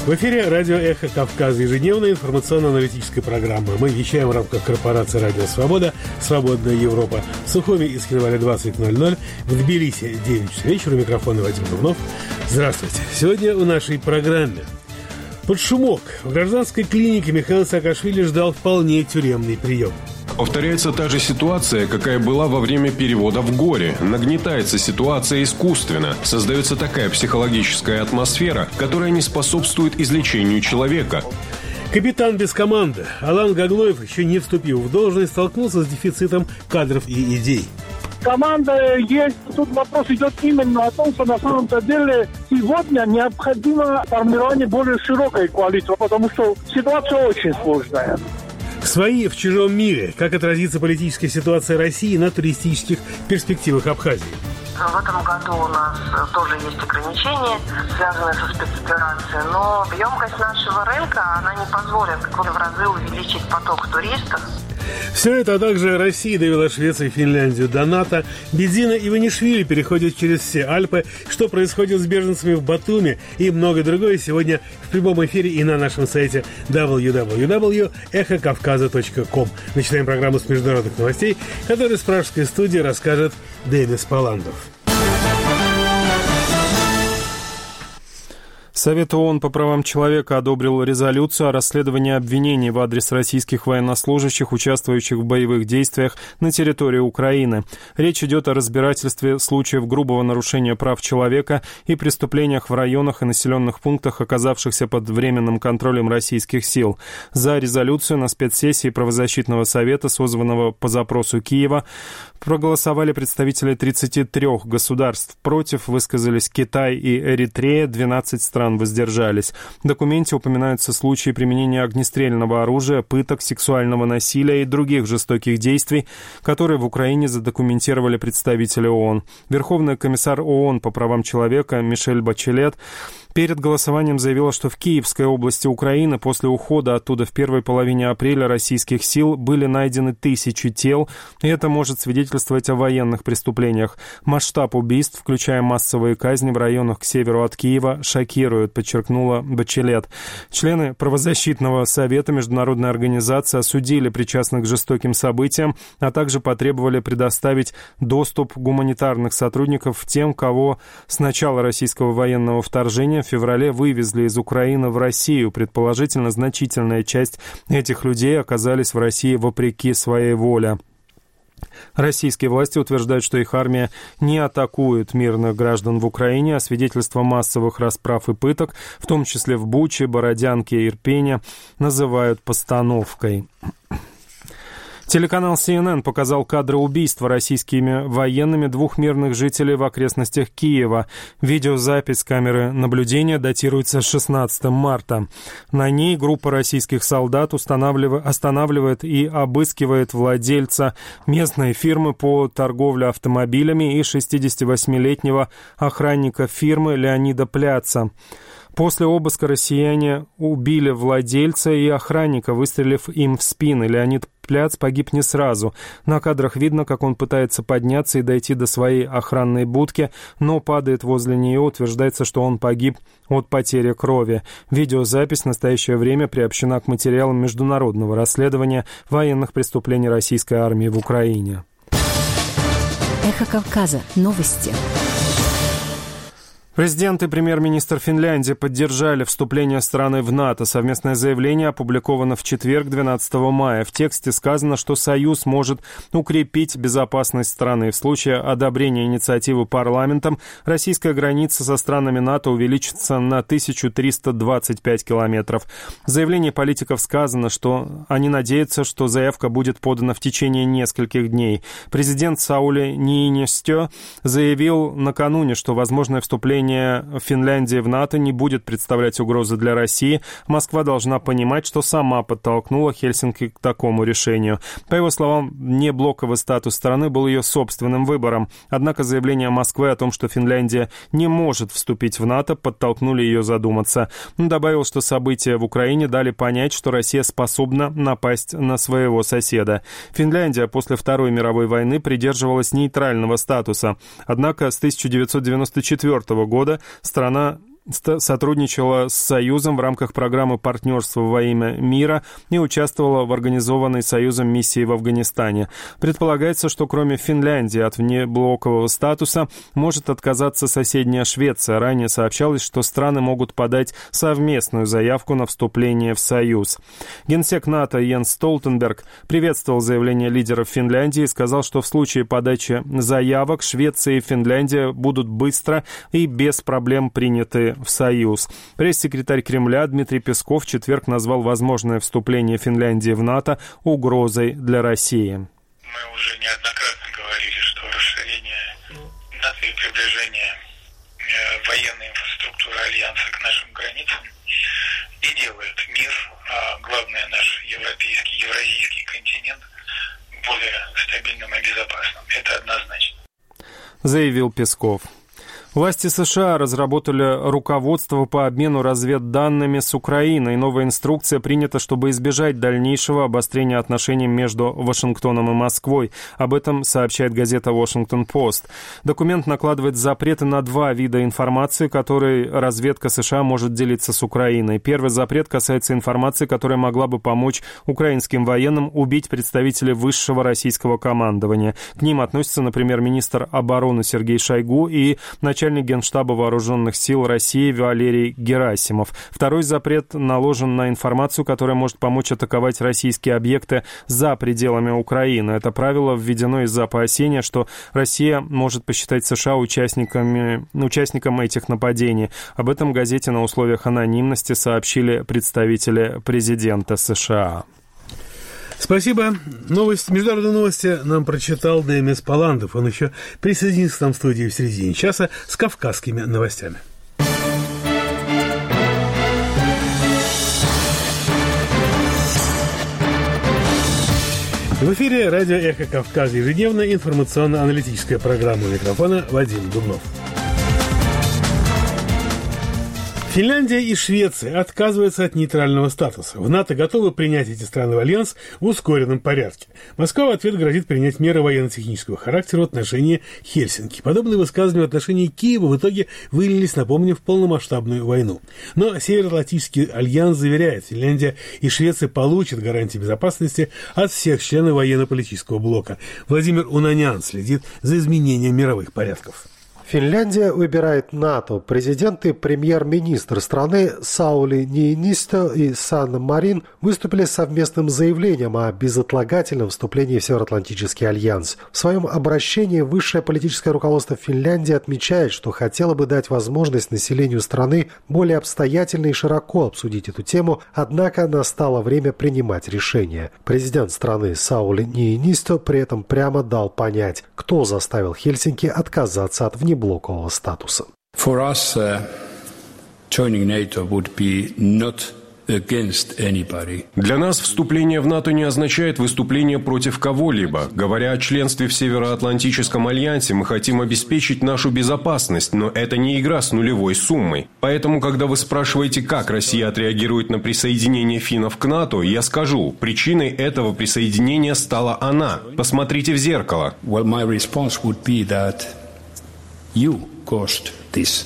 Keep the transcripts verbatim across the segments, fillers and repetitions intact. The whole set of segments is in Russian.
В эфире радио «Эхо Кавказа», ежедневная информационно-аналитическая программа. Мы вещаем в рамках корпорации «Радио Свобода», «Свободная Европа». В Сухуми и Скинвале двадцать ноль ноль, в Тбилиси девять часов вечера. У микрофона Вадим Дубнов. Здравствуйте. Сегодня в нашей программе. Под шумок в гражданской клинике Михаил Саакашвили ждал вполне тюремный прием. Повторяется та же ситуация, какая была во время перевода в горе. Нагнетается ситуация искусственно. Создается такая психологическая атмосфера, которая не способствует излечению человека. Капитан без команды Алан Гаглоев, еще не вступив в должность, столкнулся с дефицитом кадров и идей. Команда есть. Тут вопрос идет именно о том, что на самом-то деле сегодня необходимо формирование более широкой коалиции, потому что ситуация очень сложная. Свои в чужом мире. Как отразится политическая ситуация России на туристических перспективах Абхазии? В этом году у нас тоже есть ограничения, связанные со спецоперацией, но емкость нашего рынка, она не позволит в разы увеличить поток туристов. Все это, а также Россия довела Швецию и Финляндию до НАТО. Бедзина Иванишвили переходит через все Альпы. Что происходит с беженцами в Батуми и многое другое сегодня в прямом эфире и на нашем сайте дабл ю дабл ю дабл ю точка эхо кавказа точка ком. Начинаем программу с международных новостей, которую с пражской студии расскажет Денис Паландов. Совет ООН по правам человека одобрил резолюцию о расследовании обвинений в адрес российских военнослужащих, участвующих в боевых действиях на территории Украины. Речь идет о разбирательстве случаев грубого нарушения прав человека и преступлениях в районах и населенных пунктах, оказавшихся под временным контролем российских сил. За резолюцию на спецсессии правозащитного совета, созванного по запросу Киева, проголосовали представители тридцати трёх государств. Против высказались Китай и Эритрея, двенадцать стран воздержались. В документе упоминаются случаи применения огнестрельного оружия, пыток, сексуального насилия и других жестоких действий, которые в Украине задокументировали представители ООН. Верховный комиссар ООН по правам человека Мишель Бачелет перед голосованием заявила, что в Киевской области Украины после ухода оттуда в первой половине апреля российских сил были найдены тысячи тел, и это может свидетельствовать о военных преступлениях. Масштаб убийств, включая массовые казни в районах к северу от Киева, шокирует, подчеркнула Бачелет. Члены правозащитного совета международной организации осудили причастных к жестоким событиям, а также потребовали предоставить доступ гуманитарных сотрудников тем, кого с начала российского военного вторжения в феврале вывезли из Украины в Россию. Предположительно, значительная часть этих людей оказались в России вопреки своей воле. Российские власти утверждают, что их армия не атакует мирных граждан в Украине, а свидетельства массовых расправ и пыток, в том числе в Буче, Бородянке и Ирпене, называют постановкой. Телеканал си эн эн показал кадры убийства российскими военными двух мирных жителей в окрестностях Киева. Видеозапись камеры наблюдения датируется шестнадцатого марта. На ней группа российских солдат останавливает и обыскивает владельца местной фирмы по торговле автомобилями и шестидесятивосьмилетнего охранника фирмы Леонида Пляца. После обыска россияне убили владельца и охранника, выстрелив им в спины. Леонид Пляц погиб не сразу. На кадрах видно, как он пытается подняться и дойти до своей охранной будки, но падает возле нее. Утверждается, что он погиб от потери крови. Видеозапись в настоящее время приобщена к материалам международного расследования военных преступлений российской армии в Украине. Эхо Кавказа. Новости. Президент и премьер-министр Финляндии поддержали вступление страны в НАТО. Совместное заявление опубликовано в четверг, двенадцатого мая. В тексте сказано, что Союз может укрепить безопасность страны. В случае одобрения инициативы парламентом российская граница со странами НАТО увеличится на тысячу триста двадцать пять километров. В заявлении политиков сказано, что они надеются, что заявка будет подана в течение нескольких дней. Президент Саули Ниинистё заявил накануне, что возможное вступление Финляндии в НАТО не будет представлять угрозы для России. Москва должна понимать, что сама подтолкнула Хельсинки к такому решению. По его словам, неблоковый статус страны был ее собственным выбором. Однако заявление Москвы о том, что Финляндия не может вступить в НАТО, подтолкнули ее задуматься. Он добавил, что события в Украине дали понять, что Россия способна напасть на своего соседа. Финляндия после Второй мировой войны придерживалась нейтрального статуса. Однако с тысяча девятьсот девяносто четвёртого года страна сотрудничала с Союзом в рамках программы партнерства во имя мира и участвовала в организованной Союзом миссии в Афганистане. Предполагается, что кроме Финляндии от внеблокового статуса может отказаться соседняя Швеция. Ранее сообщалось, что страны могут подать совместную заявку на вступление в Союз. Генсек НАТО Йенс Столтенберг приветствовал заявление лидеров Финляндии и сказал, что в случае подачи заявок Швеция и Финляндия будут быстро и без проблем приняты в Союз. Пресс-секретарь Кремля Дмитрий Песков в четверг назвал возможное вступление Финляндии в НАТО угрозой для России. Мы уже неоднократно говорили, что расширение НАТО и приближение военной инфраструктуры Альянса к нашим границам не делает мир, а главное наш европейский, евразийский континент более стабильным и безопасным. Это однозначно. Заявил Песков. Власти США разработали руководство по обмену разведданными с Украиной. Новая инструкция принята, чтобы избежать дальнейшего обострения отношений между Вашингтоном и Москвой. Об этом сообщает газета «Вашингтон-Пост». Документ накладывает запреты на два вида информации, которой разведка США может делиться с Украиной. Первый запрет касается информации, которая могла бы помочь украинским военным убить представителей высшего российского командования. К ним относятся, например, министр обороны Сергей Шойгу и начальник начальник Генштаба Вооруженных сил России Валерий Герасимов. Второй запрет наложен на информацию, которая может помочь атаковать российские объекты за пределами Украины. Это правило введено из-за опасения, что Россия может посчитать США участниками, участником этих нападений. Об этом газете на условиях анонимности сообщили представители президента США. Спасибо. Новости, международные новости нам прочитал Демис Паландов. Он еще присоединится к нам в студии в середине часа с кавказскими новостями. В эфире радио «Эхо Кавказа», ежедневная информационно-аналитическая программа. У микрофона Вадим Дубнов. Финляндия и Швеция отказываются от нейтрального статуса. В НАТО готовы принять эти страны в альянс в ускоренном порядке. Москва в ответ грозит принять меры военно-технического характера в отношении Хельсинки. Подобные высказывания в отношении Киева в итоге вылились, напомню, в полномасштабную войну. Но Североатлантический альянс заверяет, Финляндия и Швеция получат гарантии безопасности от всех членов военно-политического блока. Владимир Унанян следит за изменением мировых порядков. Финляндия выбирает НАТО. Президент и премьер-министр страны Саули Ниинистö и Санна Марин выступили с совместным заявлением о безотлагательном вступлении в Североатлантический альянс. В своем обращении высшее политическое руководство Финляндии отмечает, что хотело бы дать возможность населению страны более обстоятельно и широко обсудить эту тему, однако настало время принимать решение. Президент страны Саули Ниинистö при этом прямо дал понять, кто заставил Хельсинки отказаться от внеблокового блокового статуса. For us, uh, joining NATO would be not against anybody. Для нас вступление в НАТО не означает выступление против кого-либо. Говоря о членстве в Североатлантическом альянсе, мы хотим обеспечить нашу безопасность, но это не игра с нулевой суммой. Поэтому, когда вы спрашиваете, как Россия отреагирует на присоединение финнов к НАТО, я скажу, причиной этого присоединения стала она. Посмотрите в зеркало. Well, my response would be that you caused this.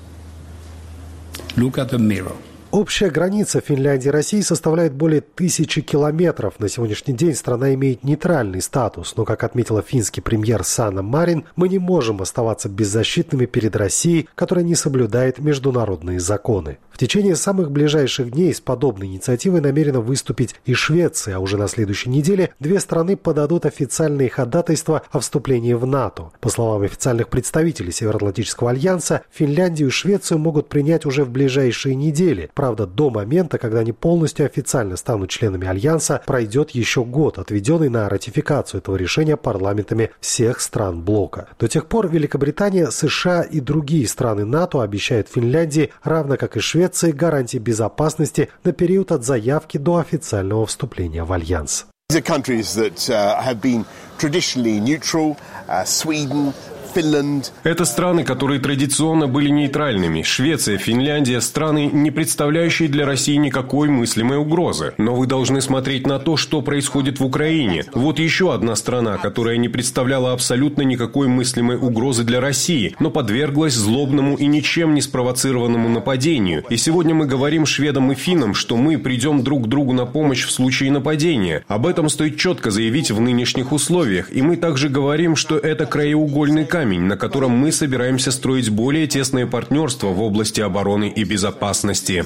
Look at the mirror. Общая граница Финляндии и России составляет более тысячи километров. На сегодняшний день страна имеет нейтральный статус, но, как отметила финский премьер Санна Марин, мы не можем оставаться беззащитными перед Россией, которая не соблюдает международные законы. В течение самых ближайших дней с подобной инициативой намерена выступить и Швеция, а уже на следующей неделе две страны подадут официальные ходатайства о вступлении в НАТО. По словам официальных представителей Североатлантического альянса, Финляндию и Швецию могут принять уже в ближайшие недели. Правда, до момента, когда они полностью официально станут членами Альянса, пройдет еще год, отведенный на ратификацию этого решения парламентами всех стран блока. До тех пор Великобритания, США и другие страны НАТО обещают Финляндии, равно как и Швеции, гарантии безопасности на период от заявки до официального вступления в Альянс. These are countries that uh, have been traditionally neutral. Uh, Sweden, Это страны, которые традиционно были нейтральными. Швеция, Финляндия – страны, не представляющие для России никакой мыслимой угрозы. Но вы должны смотреть на то, что происходит в Украине. Вот еще одна страна, которая не представляла абсолютно никакой мыслимой угрозы для России, но подверглась злобному и ничем не спровоцированному нападению. И сегодня мы говорим шведам и финнам, что мы придем друг к другу на помощь в случае нападения. Об этом стоит четко заявить в нынешних условиях. И мы также говорим, что это краеугольный камень, на котором мы собираемся строить более тесное партнерство в области обороны и безопасности.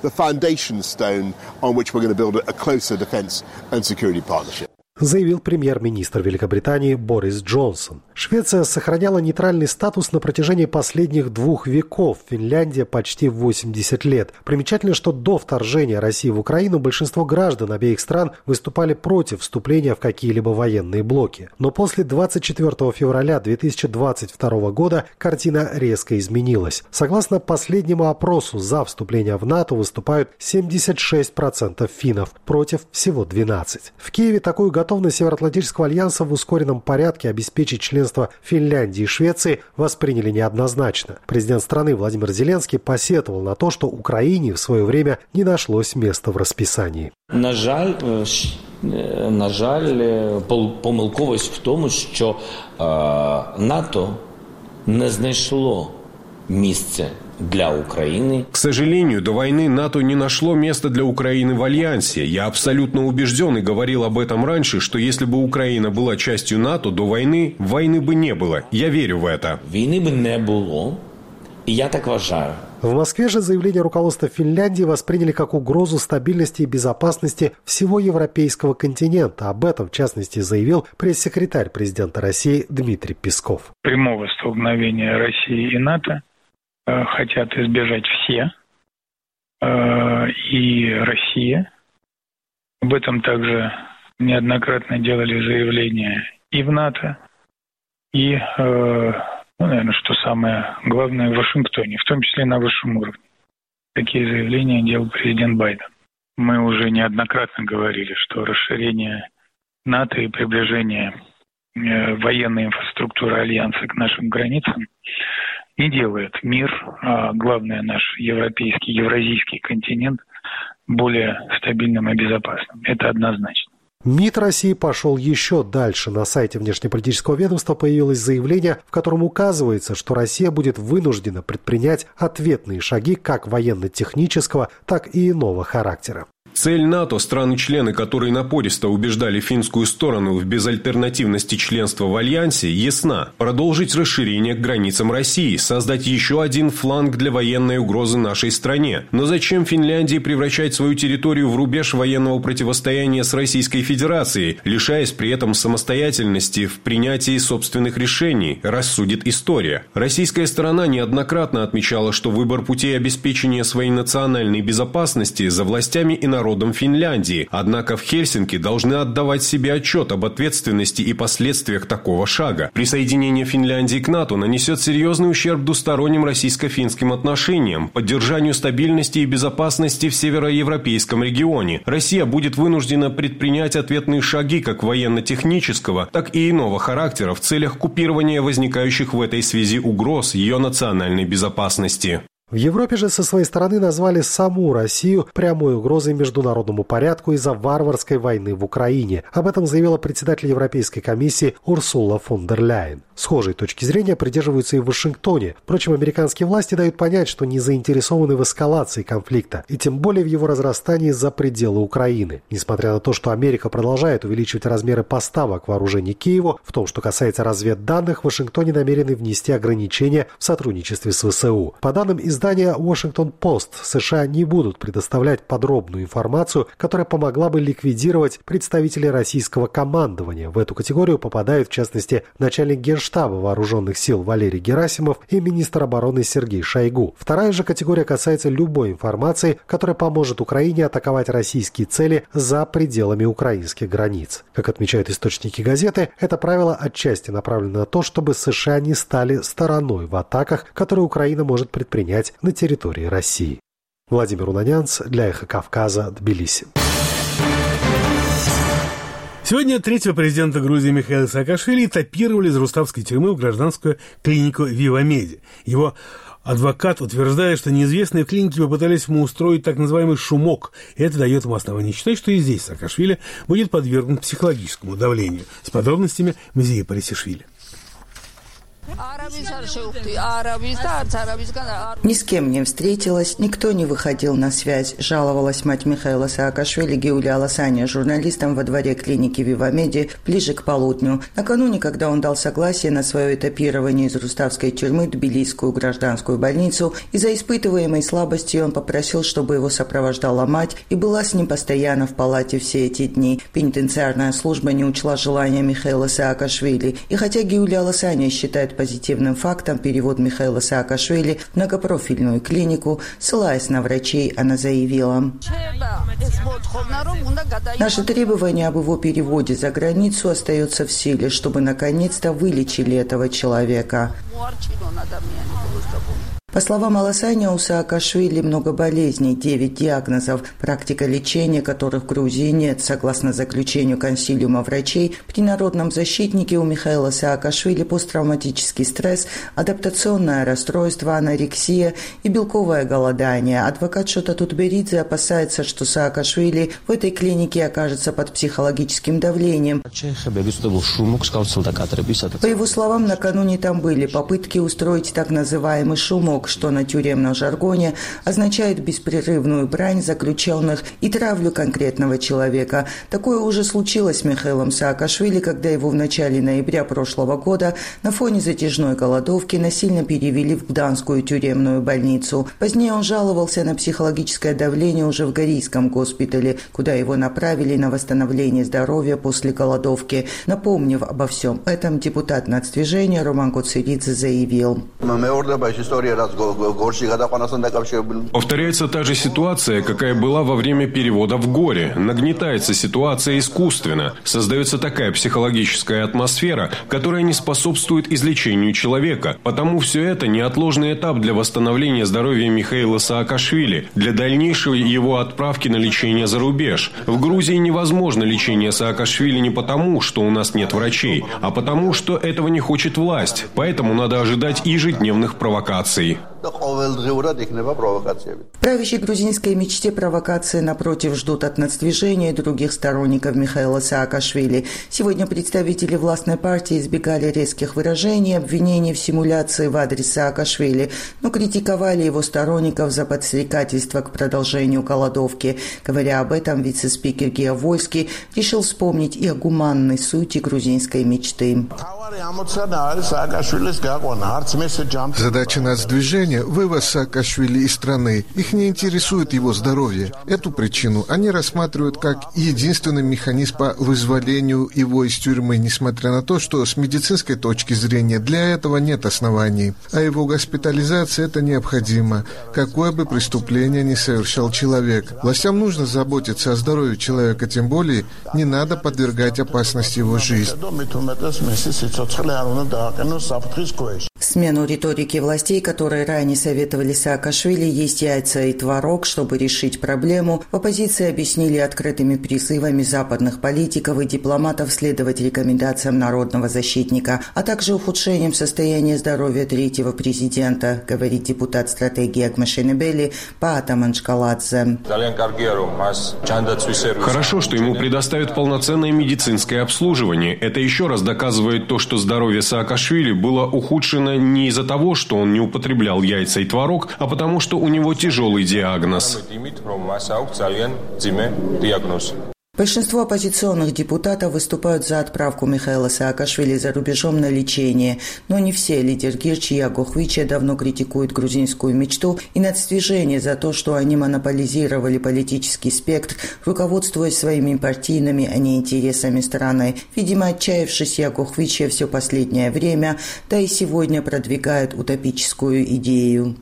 Заявил премьер-министр Великобритании Борис Джонсон. Швеция сохраняла нейтральный статус на протяжении последних двух веков, Финляндия почти восемьдесят лет. Примечательно, что до вторжения России в Украину большинство граждан обеих стран выступали против вступления в какие-либо военные блоки. Но после двадцать четвёртого февраля две тысячи двадцать второго года картина резко изменилась. Согласно последнему опросу, за вступление в НАТО выступают семьдесят шесть процентов финнов, против всего двенадцать процентов. В Киеве такую готовность Североатлантического альянса в ускоренном порядке обеспечить членство Финляндии и Швеции восприняли неоднозначно. Президент страны Владимир Зеленский посетовал на то, что Украине в свое время не нашлось места в расписании. На жаль, на жаль, помилковість в тому, що НАТО не знайшло місце для Украины. К сожалению, до войны НАТО не нашло места для Украины в Альянсе. Я абсолютно убежден и говорил об этом раньше, что если бы Украина была частью НАТО, до войны, войны бы не было. Я верю в это. Войны бы не было, и я так вважаю. В Москве же заявление руководства Финляндии восприняли как угрозу стабильности и безопасности всего европейского континента. Об этом, в частности, заявил пресс-секретарь президента России Дмитрий Песков. Прямого столкновения России и НАТО хотят избежать все, и Россия. Об этом также неоднократно делали заявления и в НАТО, и, ну, наверное, что самое главное, в Вашингтоне, в том числе на высшем уровне. Такие заявления делал президент Байден. Мы уже неоднократно говорили, что расширение НАТО и приближение военной инфраструктуры Альянса к нашим границам не делает мир, а главное наш европейский, евразийский континент более стабильным и безопасным. Это однозначно. МИД России пошел еще дальше. На сайте внешнеполитического ведомства появилось заявление, в котором указывается, что Россия будет вынуждена предпринять ответные шаги как военно-технического, так и иного характера. Цель НАТО, страны-члены, которые напористо убеждали финскую сторону в безальтернативности членства в Альянсе, ясна. Продолжить расширение к границам России, создать еще один фланг для военной угрозы нашей стране. Но зачем Финляндии превращать свою территорию в рубеж военного противостояния с Российской Федерацией, лишаясь при этом самостоятельности в принятии собственных решений, рассудит история. Российская сторона неоднократно отмечала, что выбор путей обеспечения своей национальной безопасности за властями и народом народом Финляндии. Однако в Хельсинки должны отдавать себе отчет об ответственности и последствиях такого шага. Присоединение Финляндии к НАТО нанесет серьезный ущерб двусторонним российско-финским отношениям, поддержанию стабильности и безопасности в североевропейском регионе. Россия будет вынуждена предпринять ответные шаги как военно-технического, так и иного характера в целях купирования возникающих в этой связи угроз ее национальной безопасности. В Европе же со своей стороны назвали саму Россию прямой угрозой международному порядку из-за варварской войны в Украине. Об этом заявила председатель Европейской комиссии Урсула фон дер Ляйен. Схожей точки зрения придерживаются и в Вашингтоне. Впрочем, американские власти дают понять, что не заинтересованы в эскалации конфликта, и тем более в его разрастании за пределы Украины. Несмотря на то, что Америка продолжает увеличивать размеры поставок вооружений Киеву, в том, что касается разведданных, в Вашингтоне намерены внести ограничения в сотрудничестве с ВСУ. По данным из Издание Washington Post, США не будут предоставлять подробную информацию, которая помогла бы ликвидировать представителей российского командования. В эту категорию попадают, в частности, начальник Генштаба вооруженных сил Валерий Герасимов и министр обороны Сергей Шойгу. Вторая же категория касается любой информации, которая поможет Украине атаковать российские цели за пределами украинских границ. Как отмечают источники газеты, это правило отчасти направлено на то, чтобы США не стали стороной в атаках, которые Украина может предпринять на территории России. Владимир Унанянц для Эхо Кавказа, Тбилиси. Сегодня третьего президента Грузии Михаила Саакашвили этапировали из руставской тюрьмы в гражданскую клинику Вивамеди. Его адвокат утверждает, что неизвестные в клинике попытались ему устроить так называемый шумок, и это дает ему основание считать, что и здесь Саакашвили будет подвергнут психологическому давлению. С подробностями Мзия Парисишвили. Ни с кем не встретилась, никто не выходил на связь, жаловалась мать Михаила Саакашвили Гиуля Аласаня журналистам во дворе клиники Вивамеди ближе к полудню. Накануне, когда он дал согласие на свое этапирование из руставской тюрьмы в Тбилисскую гражданскую больницу, из-за испытываемой слабости он попросил, чтобы его сопровождала мать и была с ним постоянно в палате все эти дни. Пенитенциарная служба не учла желания Михаила Саакашвили, и хотя Гиуля Аласаня считает позитивным фактом перевод Михаила Саакашвили в многопрофильную клинику, ссылаясь на врачей, она заявила: «Наше требование об его переводе за границу остается в силе, чтобы наконец-то вылечили этого человека». По словам Аласаня, у Саакашвили много болезней, девять диагнозов, практика лечения которых в Грузии нет. Согласно заключению консилиума врачей, при народном защитнике у Михаила Саакашвили посттравматический стресс, адаптационное расстройство, анорексия и белковое голодание. Адвокат Шота Тутберидзе опасается, что Саакашвили в этой клинике окажется под психологическим давлением. По его словам, накануне там были попытки устроить так называемый шумок, что на тюремном жаргоне означает беспрерывную брань заключенных и травлю конкретного человека. Такое уже случилось с Михаилом Саакашвили, когда его в начале ноября прошлого года на фоне затяжной голодовки насильно перевели в Гданскую тюремную больницу. Позднее он жаловался на психологическое давление уже в Горийском госпитале, куда его направили на восстановление здоровья после голодовки. Напомнив обо всем этом, депутат нацдвижения Роман Коцеридзе заявил: повторяется та же ситуация, какая была во время перевода в горе. Нагнетается ситуация искусственно. Создается такая психологическая атмосфера, которая не способствует излечению человека. Потому все это неотложный этап для восстановления здоровья Михаила Саакашвили, для дальнейшей его отправки на лечение за рубеж. В Грузии невозможно лечение Саакашвили не потому, что у нас нет врачей, а потому, что этого не хочет власть. Поэтому надо ожидать ежедневных провокаций. В правящей грузинской мечте провокации, напротив, ждут от нацдвижения и других сторонников Михаила Саакашвили. Сегодня представители властной партии избегали резких выражений, обвинений в симуляции в адрес Саакашвили, но критиковали его сторонников за подстрекательство к продолжению голодовки. Говоря об этом, вице-спикер Гео Вольский решил вспомнить и о гуманной сути грузинской мечты. Задача нацдвижения – вывоз Саакашвили из страны. Их не интересует его здоровье. Эту причину они рассматривают как единственный механизм по вызволению его из тюрьмы, несмотря на то, что с медицинской точки зрения для этого нет оснований. А его госпитализация – это необходимо, какое бы преступление ни совершал человек. Властям нужно заботиться о здоровье человека, тем более не надо подвергать опасности его жизнь. Смену риторики властей, которые ранее советовали Саакашвили есть яйца и творог, чтобы решить проблему, в оппозиции объяснили открытыми призывами западных политиков и дипломатов следовать рекомендациям народного защитника, а также ухудшением состояния здоровья третьего президента, говорит депутат стратегии Агмашенебели Паата Маншкаладзе. Хорошо, что ему предоставят полноценное медицинское обслуживание. Это еще раз доказывает то, что здоровье Саакашвили было ухудшено не из-за того, что он не употреблял яйца и творог, а потому что у него тяжелый диагноз. Большинство оппозиционных депутатов выступают за отправку Михаила Саакашвили за рубежом на лечение, но не все. Лидер Гирчи Ягохвича давно критикует грузинскую мечту и нацдвижение за то, что они монополизировали политический спектр, руководствуясь своими партийными, а не интересами страны. Видимо, отчаявшись, Ягохвича все последнее время, да и сегодня продвигает утопическую идею.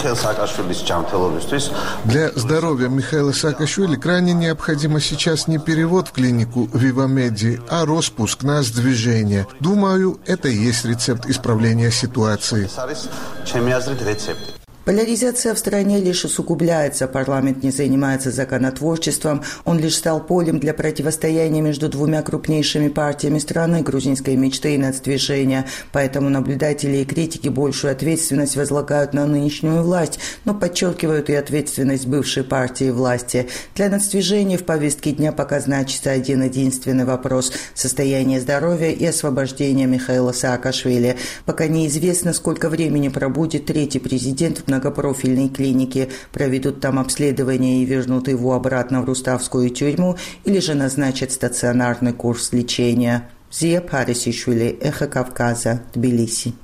Для здоровья Михаила Саакашвили крайне необходимо сейчас не перевод в клинику Вивамеди, а распуск нацдвижения. Думаю, это и есть рецепт исправления ситуации. Поляризация в стране лишь усугубляется, парламент не занимается законотворчеством, он лишь стал полем для противостояния между двумя крупнейшими партиями страны, грузинской мечты и нацдвижения. Поэтому наблюдатели и критики большую ответственность возлагают на нынешнюю власть, но подчеркивают и ответственность бывшей партии власти. Для нацдвижения в повестке дня пока значится один единственный вопрос – состояние здоровья и освобождение Михаила Саакашвили. Пока неизвестно, сколько времени пробудет третий президент в многопрофильной клинике, проведут там обследование и вернут его обратно в Руставскую тюрьму или же назначат стационарный курс лечения. Зия Парисишвили, Эхо Кавказа, Тбилиси.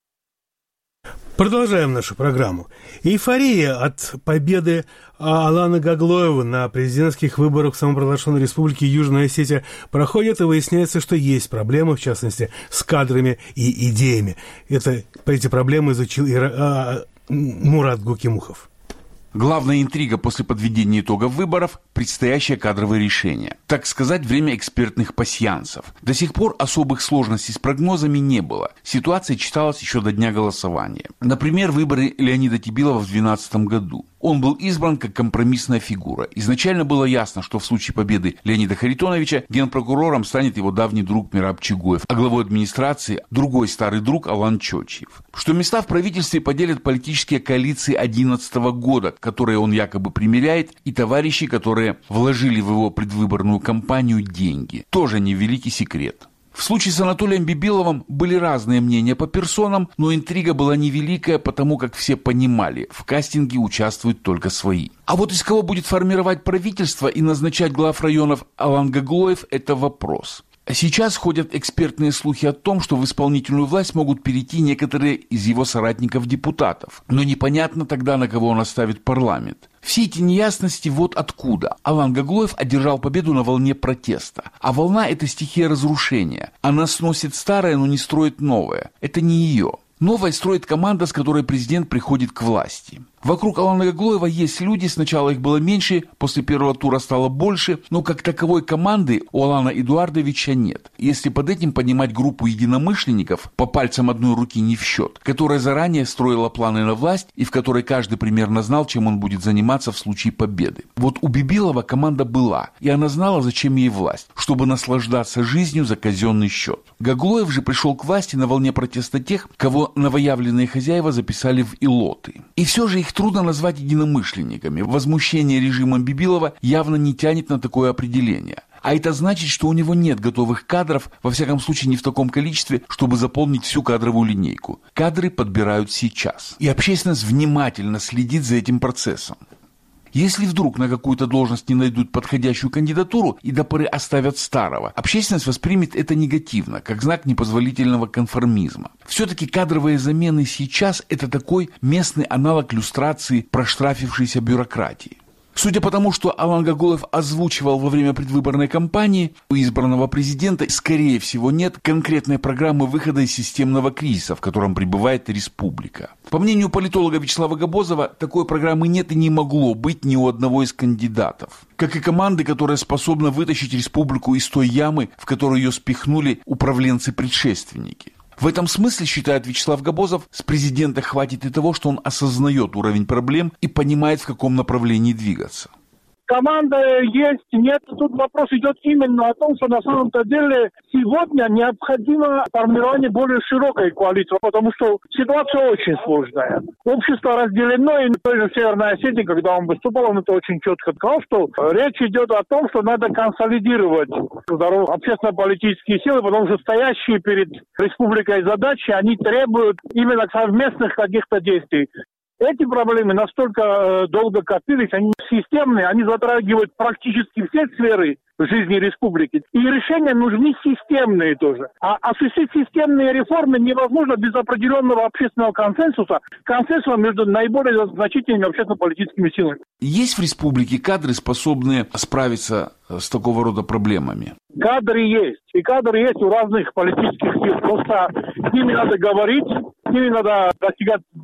Продолжаем нашу программу. Эйфория от победы Алана Гаглоева на президентских выборах в самопровозглашенной республике Южная Осетия проходит, и выясняется, что есть проблемы, в частности, с кадрами и идеями. Это, эти проблемы изучил и, а, Мурат Гукимухов. Главная интрига после подведения итогов выборов – предстоящее кадровое решение. Так сказать, время экспертных пасьянсов. До сих пор особых сложностей с прогнозами не было. Ситуация читалась еще до дня голосования. Например, выборы Леонида Тибилова в две тысячи двенадцатом году. Он был избран как компромиссная фигура. Изначально было ясно, что в случае победы Леонида Харитоновича генпрокурором станет его давний друг Мираб Чигоев, а главой администрации – другой старый друг Алан Чочиев. Что места в правительстве поделят политические коалиции две тысячи одиннадцатого года, которые он якобы примеряет, и товарищи, которые вложили в его предвыборную кампанию деньги. Тоже не великий секрет. В случае с Анатолием Бибиловым были разные мнения по персонам, но интрига была невеликая, потому как все понимали, в кастинге участвуют только свои. А вот из кого будет формировать правительство и назначать глав районов Алан Гаглоев – это вопрос. Сейчас ходят экспертные слухи о том, что в исполнительную власть могут перейти некоторые из его соратников-депутатов. Но непонятно тогда, на кого он оставит парламент. Все эти неясности вот откуда. Алан Гаглоев одержал победу на волне протеста. А волна – это стихия разрушения. Она сносит старое, но не строит новое. Это не ее. Новое строит команда, с которой президент приходит к власти. Вокруг Алана Гаглоева есть люди, сначала их было меньше, после первого тура стало больше, но как таковой команды у Алана Эдуардовича нет. Если под этим понимать группу единомышленников, по пальцам одной руки не в счет, которая заранее строила планы на власть и в которой каждый примерно знал, чем он будет заниматься в случае победы. Вот у Бибилова команда была, и она знала, зачем ей власть, чтобы наслаждаться жизнью за казенный счет. Гаглоев же пришел к власти на волне протеста тех, кого новоявленные хозяева записали в илоты. И все же их трудно назвать единомышленниками. Возмущение режимом Бибилова явно не тянет на такое определение. А это значит, что у него нет готовых кадров, во всяком случае не в таком количестве, чтобы заполнить всю кадровую линейку. Кадры подбирают сейчас. И общественность внимательно следит за этим процессом. Если вдруг на какую-то должность не найдут подходящую кандидатуру и до поры оставят старого, общественность воспримет это негативно, как знак непозволительного конформизма. Все-таки кадровые замены сейчас – это такой местный аналог люстрации проштрафившейся бюрократии. Судя по тому, что Алан Гаглоев озвучивал во время предвыборной кампании, у избранного президента, скорее всего, нет конкретной программы выхода из системного кризиса, в котором пребывает республика. По мнению политолога Вячеслава Габозова, такой программы нет и не могло быть ни у одного из кандидатов. Как и команды, которая способна вытащить республику из той ямы, в которую ее спихнули управленцы-предшественники. В этом смысле, считает Вячеслав Габозов, с президента хватит и того, что он осознает уровень проблем и понимает, в каком направлении двигаться. Команда есть, нет. Тут вопрос идет именно о том, что на самом-то деле сегодня необходимо формирование более широкой коалиции, потому что ситуация очень сложная. Общество разделено, и тоже в Северной Осетии, когда он выступал, он это очень четко сказал, что речь идет о том, что надо консолидировать общественно-политические силы, потому что стоящие перед республикой задачи, они требуют именно совместных каких-то действий. Эти проблемы настолько э, долго копились, они системные, они затрагивают практически все сферы жизни республики. И решения нужны системные тоже. А осуществить системные реформы невозможно без определенного общественного консенсуса, консенсуса между наиболее значительными общественно-политическими силами. Есть в республике кадры, способные справиться с такого рода проблемами? Кадры есть. И кадры есть у разных политических сил. Просто с ними надо говорить, с ними надо достигать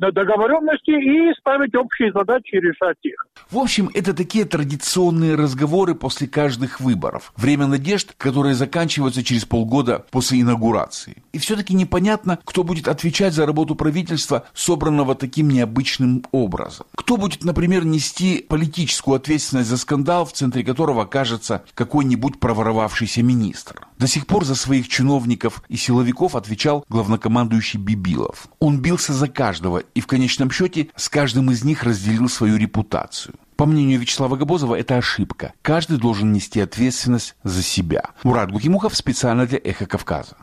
договоренности и ставить общие задачи и решать их. В общем, это такие традиционные разговоры после каждых выборов. Время надежд, которые заканчиваются через полгода после инаугурации. И все-таки непонятно, кто будет отвечать за работу правительства, собранного таким необычным образом. Кто будет, например, нести политическую ответственность за скандал, в центре которого окажется какой-нибудь проворовавшийся министр. До сих пор за своих чиновников и силовиков отвечал главнокомандующий Бибилов. Он бился за каждого и в конечном счете с каждым из них разделил свою репутацию. По мнению Вячеслава Габозова, это ошибка. Каждый должен нести ответственность за себя. Мурат Гукимухов специально для «Эхо Кавказа».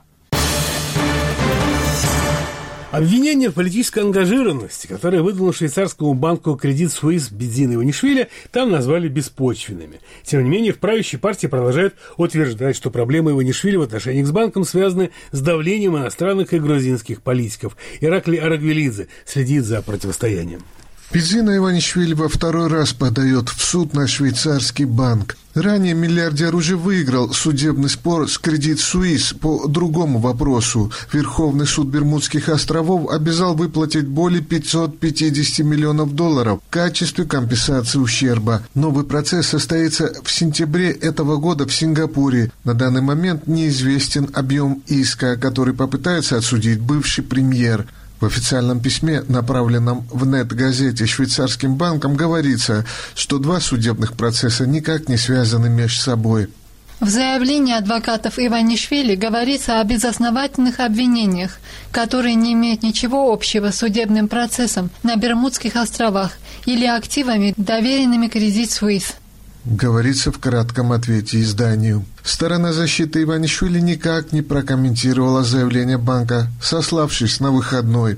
Обвинение в политической ангажированности, которое выдало швейцарскому банку Credit Suisse Бедзина Иванишвили, там назвали беспочвенными. Тем не менее, в правящей партии продолжают утверждать, что проблемы Иванишвили в отношениях с банком связаны с давлением иностранных и грузинских политиков. Иракли Арагвелидзе следит за противостоянием. Бедзина Иванишвили во второй раз подает в суд на швейцарский банк. Ранее миллиардер уже выиграл судебный спор с Credit Suisse по другому вопросу. Верховный суд Бермудских островов обязал выплатить более пятьсот пятьдесят миллионов долларов в качестве компенсации ущерба. Новый процесс состоится в сентябре этого года в Сингапуре. На данный момент неизвестен объем иска, который попытается отсудить бывший премьер. В официальном письме, направленном в нет-газете швейцарским банком, говорится, что два судебных процесса никак не связаны между собой. В заявлении адвокатов Иванишвили говорится о безосновательных обвинениях, которые не имеют ничего общего с судебным процессом на Бермудских островах или активами, доверенными Credit Suisse. Говорится в кратком ответе изданию. Сторона защиты Иванишвили никак не прокомментировала заявление банка, сославшись на выходной.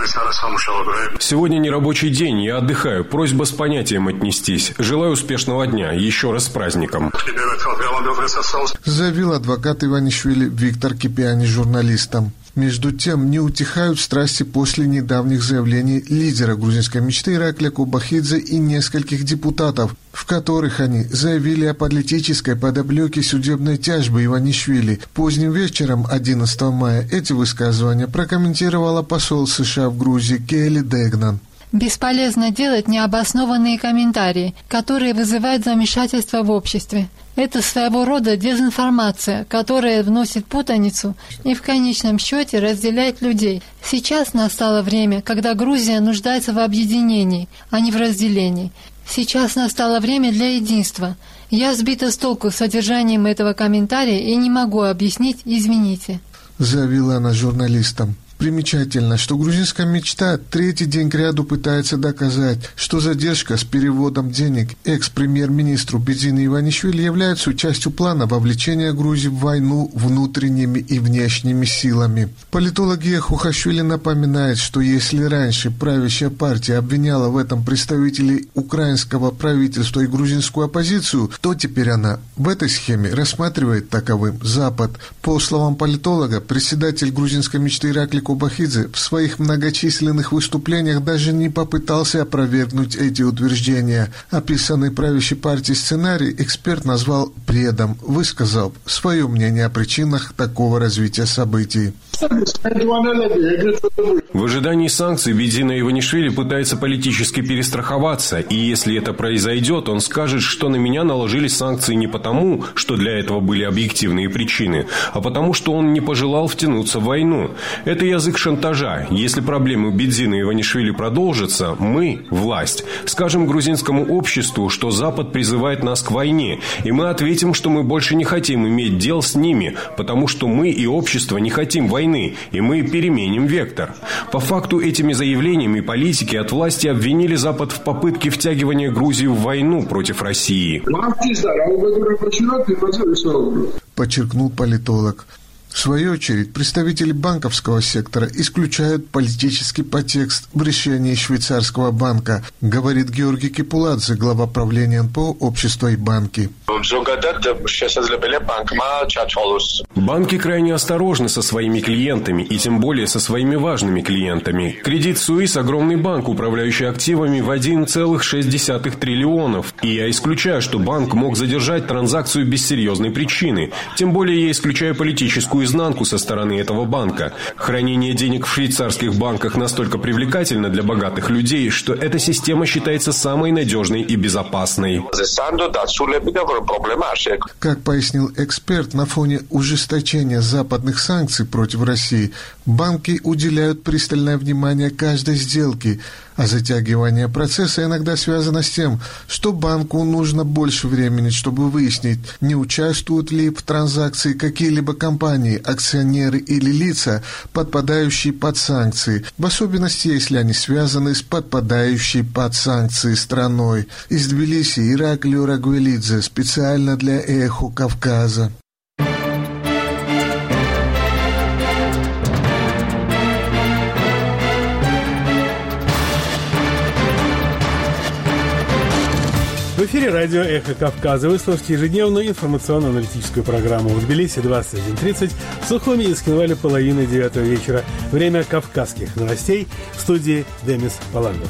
Сегодня не рабочий день, я отдыхаю. Просьба с понятием отнестись. Желаю успешного дня. Еще раз с праздником. Заявил адвокат Иванишвили Виктор Кипиани журналистам. Между тем, не утихают страсти после недавних заявлений лидера грузинской мечты Иракля Кобахидзе и нескольких депутатов, в которых они заявили о политической подоплеке судебной тяжбы Иванишвили. Поздним вечером одиннадцатого мая эти высказывания прокомментировала посол США в Грузии Келли Дегнан. Бесполезно делать необоснованные комментарии, которые вызывают замешательство в обществе. Это своего рода дезинформация, которая вносит путаницу и в конечном счете разделяет людей. Сейчас настало время, когда Грузия нуждается в объединении, а не в разделении. Сейчас настало время для единства. Я сбита с толку содержанием этого комментария и не могу объяснить, извините. Заявила она журналистам. Примечательно, что грузинская мечта третий день кряду пытается доказать, что задержка с переводом денег экс-премьер-министру Бедзине Иванишвили является частью плана вовлечения Грузии в войну внутренними и внешними силами. Политолог Гия Хухашвили напоминает, что если раньше правящая партия обвиняла в этом представителей украинского правительства и грузинскую оппозицию, то теперь она в этой схеме рассматривает таковым Запад. По словам политолога, председатель грузинской мечты Иракли Кобахидзе в своих многочисленных выступлениях даже не попытался опровергнуть эти утверждения. Описанный правящей партией сценарий эксперт назвал бредом, высказав свое мнение о причинах такого развития событий. В ожидании санкций Бедзина Иванишвили пытается политически перестраховаться, и если это произойдет, он скажет, что на меня наложили санкции не потому, что для этого были объективные причины, а потому, что он не пожелал втянуться в войну. Это язык шантажа. Если проблемы Бедзина Иванишвили продолжатся, мы, власть, скажем грузинскому обществу, что Запад призывает нас к войне, и мы ответим, что мы больше не хотим иметь дел с ними, потому что мы и общество не хотим войны, и мы переменим вектор. По факту этими заявлениями политики от власти обвинили Запад в попытке втягивания Грузии в войну против России. Подчеркнул политолог. В свою очередь, представители банковского сектора исключают политический подтекст в решении швейцарского банка, говорит Георгий Кипуладзе, глава правления эн пэ о «Общество и банки». Банки крайне осторожны со своими клиентами, и тем более со своими важными клиентами. Credit Suisse – огромный банк, управляющий активами в один целых шесть десятых триллионов. И я исключаю, что банк мог задержать транзакцию без серьезной причины. Тем более я исключаю политическую изнанку со стороны этого банка. Хранение денег в швейцарских банках настолько привлекательно для богатых людей, что эта система считается самой надежной и безопасной. Как пояснил эксперт, на фоне ужесточения западных санкций против России банки уделяют пристальное внимание каждой сделке, а затягивание процесса иногда связано с тем, что банку нужно больше времени, чтобы выяснить, не участвуют ли в транзакции какие-либо компании, акционеры или лица, подпадающие под санкции, в особенности, если они связаны с подпадающей под санкции страной. Из Тбилиси Ираклио Рагуэлидзе специально для «Эхо Кавказа». В эфире радио «Эхо Кавказа». Вы слушаете ежедневную информационно-аналитическую программу. В Тбилиси двадцать один тридцать, в Сухуми и Скинвале половины девятого вечера. Время кавказских новостей. В студии Демис Паландов.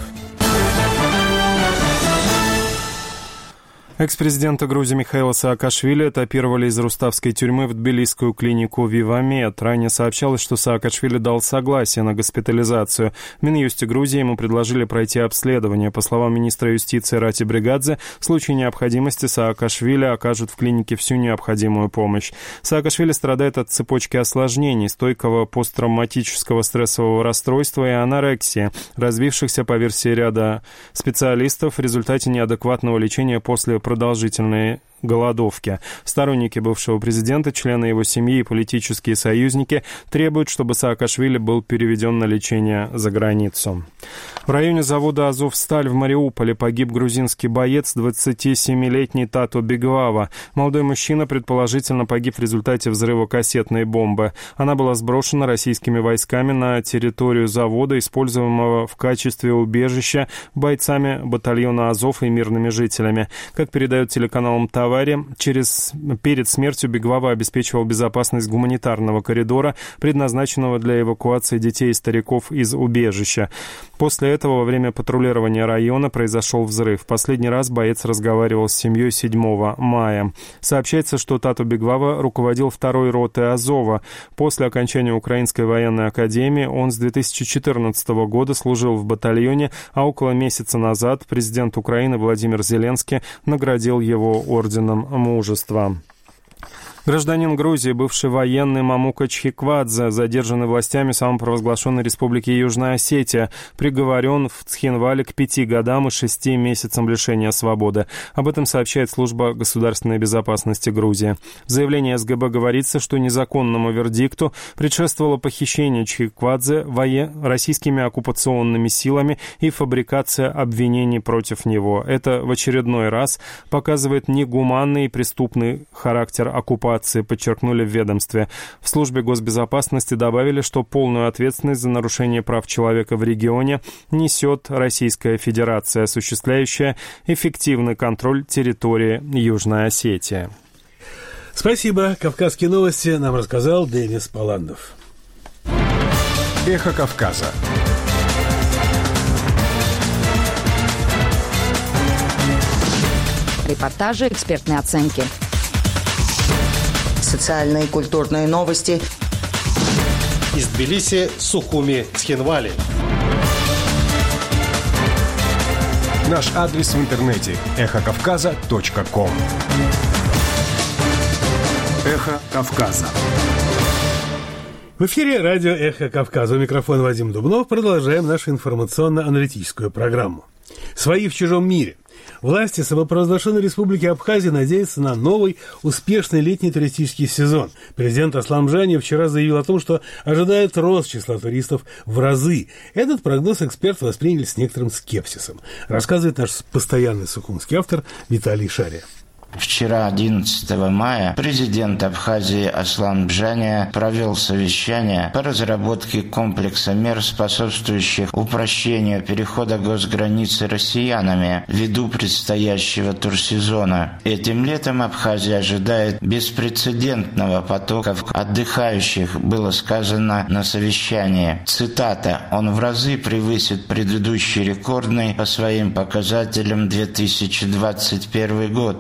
Экс-президента Грузии Михаила Саакашвили этапировали из руставской тюрьмы в тбилисскую клинику «Вивамед». Ранее сообщалось, что Саакашвили дал согласие на госпитализацию. В Минюсте Грузии ему предложили пройти обследование. По словам министра юстиции Рати Бригадзе, в случае необходимости Саакашвили окажут в клинике всю необходимую помощь. Саакашвили страдает от цепочки осложнений, стойкого посттравматического стрессового расстройства и анорексии, развившихся по версии ряда специалистов в результате неадекватного лечения после продолжительной голодовки. Сторонники бывшего президента, члены его семьи и политические союзники требуют, чтобы Саакашвили был переведен на лечение за границу. В районе завода «Азовсталь» в Мариуполе погиб грузинский боец, двадцатисемилетний Тато Бигвава. Молодой мужчина предположительно погиб в результате взрыва кассетной бомбы. Она была сброшена российскими войсками на территорию завода, используемого в качестве убежища бойцами батальона «Азов» и мирными жителями. Как передает телеканал МТАВА, Через, перед смертью Бигвава обеспечивал безопасность гуманитарного коридора, предназначенного для эвакуации детей и стариков из убежища. После этого во время патрулирования района произошел взрыв. Последний раз боец разговаривал с семьей седьмого мая. Сообщается, что Тато Бигвава руководил второй ротой Азова. После окончания Украинской военной академии он с две тысячи четырнадцатого года служил в батальоне, а около месяца назад президент Украины Владимир Зеленский наградил его орденом мужества. Гражданин Грузии, бывший военный Мамука Чхиквадзе, задержанный властями самопровозглашенной республики Южная Осетия, приговорен в Цхинвале к пяти годам и шести месяцам лишения свободы. Об этом сообщает служба государственной безопасности Грузии. В заявлении эс гэ бэ говорится, что незаконному вердикту предшествовало похищение Чхиквадзе российскими оккупационными силами и фабрикация обвинений против него. Это в очередной раз показывает негуманный и преступный характер оккупации, подчеркнули в ведомстве. В службе госбезопасности добавили, что полную ответственность за нарушение прав человека в регионе несет Российская Федерация, осуществляющая эффективный контроль территории Южной Осетии. Спасибо. Кавказские новости нам рассказал Денис Паландов. Эхо Кавказа. Репортажи, экспертные оценки. Социальные и культурные новости. Из Тбилиси, Сухуми, Цхинвали. Наш адрес в интернете – эхо кавказа точка ком. Эхо Кавказа. В эфире радио «Эхо Кавказа». У микрофона Вадим Дубнов. Продолжаем нашу информационно-аналитическую программу. «Свои в чужом мире». Власти самопровозглашенной республики Абхазия надеются на новый успешный летний туристический сезон. Президент Аслан Бжаниев вчера заявил о том, что ожидает рост числа туристов в разы. Этот прогноз эксперты восприняли с некоторым скепсисом. Рассказывает наш постоянный сухумский автор Виталий Шария. Вчера, одиннадцатого мая, президент Абхазии Аслан Бжания провел совещание по разработке комплекса мер, способствующих упрощению перехода госграницы россиянами ввиду предстоящего турсезона. Этим летом Абхазия ожидает беспрецедентного потока отдыхающих, было сказано на совещании. Цитата: «Он в разы превысит предыдущий рекордный по своим показателям две тысячи двадцать первый год. В этой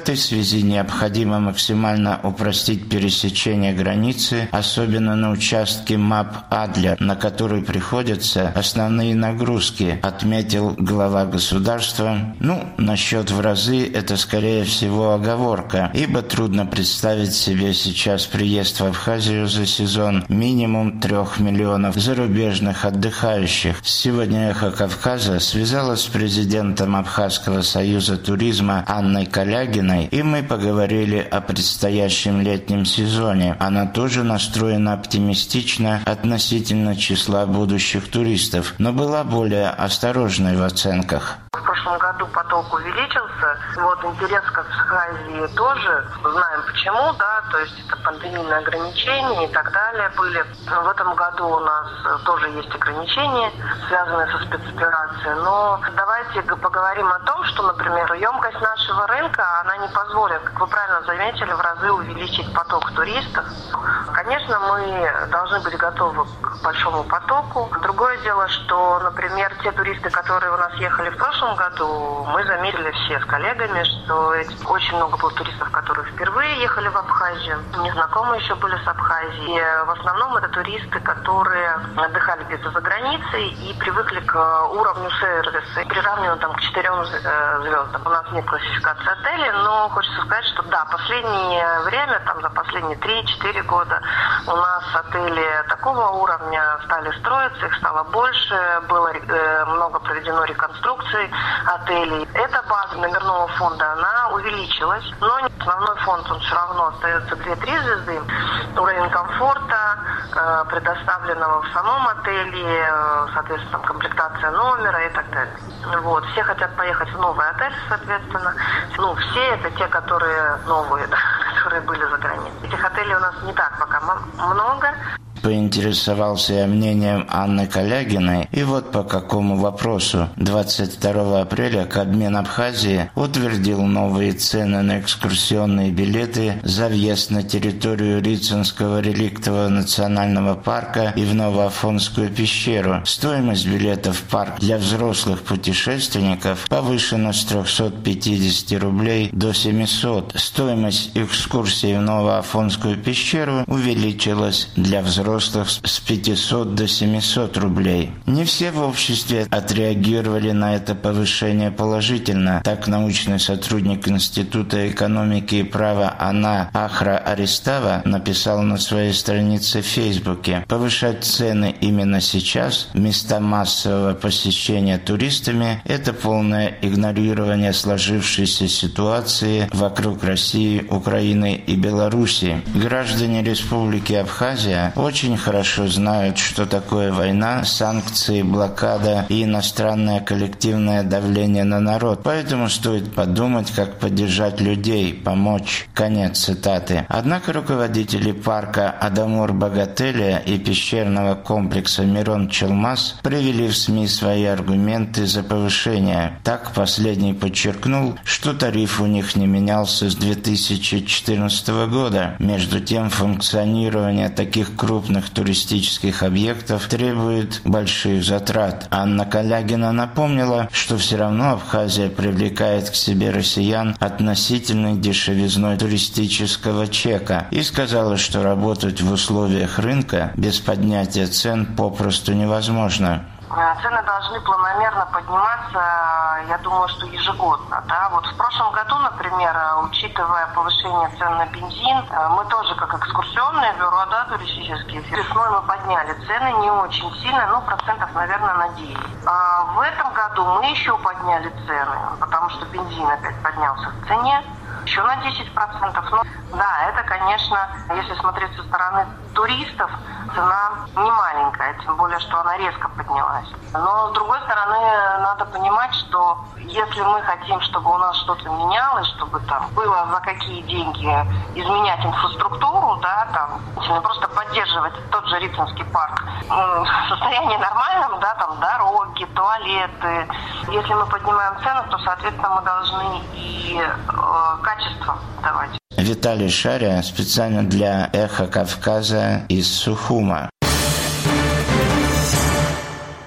этой связи необходимо максимально упростить пересечение границы, особенно на участке МАП-Адлер, на который приходятся основные нагрузки, отметил глава государства. Ну, насчет в разы это скорее всего оговорка, ибо трудно представить себе сейчас приезд в Абхазию за сезон минимум трех миллионов зарубежных отдыхающих. Сегодня «Эхо Кавказа» связалась с президентом Абхазского союза туризма Анной Калягиной, и мы поговорили о предстоящем летнем сезоне. Она тоже настроена оптимистично относительно числа будущих туристов, но была более осторожной в оценках. В прошлом году поток увеличился, вот интерес к Абхазии тоже, знаем почему, да, то есть это пандемийные ограничения и так далее были. В этом году у нас тоже есть ограничения, связанные со спецоперацией, но давайте поговорим о том, что, например, емкость нашего рынка, она не позволит, как вы правильно заметили, в разы увеличить поток туристов. Конечно, мы должны быть готовы к большому потоку. Другое дело, что, например, те туристы, которые у нас ехали в прошлом году, мы заметили все с коллегами, что очень много было туристов, которые впервые ехали в Абхазию, незнакомые еще были с Абхазией. И в основном это туристы, которые отдыхали где-то за границей и привыкли к уровню сервиса, приравненному там к четырем звездам. У нас нет классификации отелей, но хочется сказать, что да, последнее время, там за последние три-четыре года у нас отели такого уровня стали строиться, их стало больше, было э, много проведено реконструкций отелей. Эта база номерного фонда, она увеличилась, но основной фонд, он все равно остается две-три звезды. Уровень комфорта, э, предоставленного в самом отеле, э, соответственно, там, комплектация номера и так далее. Вот. Все хотят поехать в новый отель, соответственно. Ну, все это те, которые новые, да, которые были за границей. Этих отелей у нас не так пока много. Поинтересовался я мнением Анны Калягиной, и вот по какому вопросу. двадцать второго апреля Кабмин Абхазии утвердил новые цены на экскурсионные билеты за въезд на территорию Рицинского реликтового национального парка и в Новоафонскую пещеру. Стоимость билетов в парк для взрослых путешественников повышена с трехсот пятидесяти рублей до семисот. Стоимость экскурсии в Новоафонскую пещеру увеличилась для взрослых с пятисот до семисот рублей. Не все в обществе отреагировали на это повышение положительно. Так научный сотрудник Института экономики и права Ана Ахра Аристава написал на своей странице в Фейсбуке: повышать цены именно сейчас, в места массового посещения туристами, это полное игнорирование сложившейся ситуации вокруг России, Украины и Белоруссии. Граждане Республики Абхазия очень очень хорошо знают, что такое война, санкции, блокада и иностранное коллективное давление на народ. Поэтому стоит подумать, как поддержать людей, помочь. Конец цитаты. Однако руководители парка Адамур-Богателия и пещерного комплекса Мирон-Челмаз привели в СМИ свои аргументы за повышение. Так последний подчеркнул, что тариф у них не менялся с две тысячи четырнадцатого года. Между тем, функционирование таких крупных туристических объектов требует больших затрат. Анна Калягина напомнила, что все равно Абхазия привлекает к себе россиян относительной дешевизной туристического чека, и сказала, что работать в условиях рынка без поднятия цен попросту невозможно. Цены должны планомерно подниматься, я думаю, что ежегодно. Да? Вот в прошлом году, например, учитывая повышение цен на бензин, мы тоже, как экскурсионное бюро, да, туристические, весной мы подняли цены не очень сильно, ну, процентов, наверное, на десять. А в этом году мы еще подняли цены, потому что бензин опять поднялся в цене. Еще на десять процентов. Ну, да, это, конечно, если смотреть со стороны туристов, цена не маленькая, тем более, что она резко поднялась. Но, с другой стороны, надо понимать, что если мы хотим, чтобы у нас что-то менялось, чтобы там было за какие деньги изменять инфраструктуру, да, там, не просто поддерживать тот же Рицинский парк в состоянии нормальном, да, там, дороги, туалеты. Если мы поднимаем цену, то, соответственно, мы должны и э, качество давать. Виталий Шаря специально для «Эхо Кавказа» из Сухума.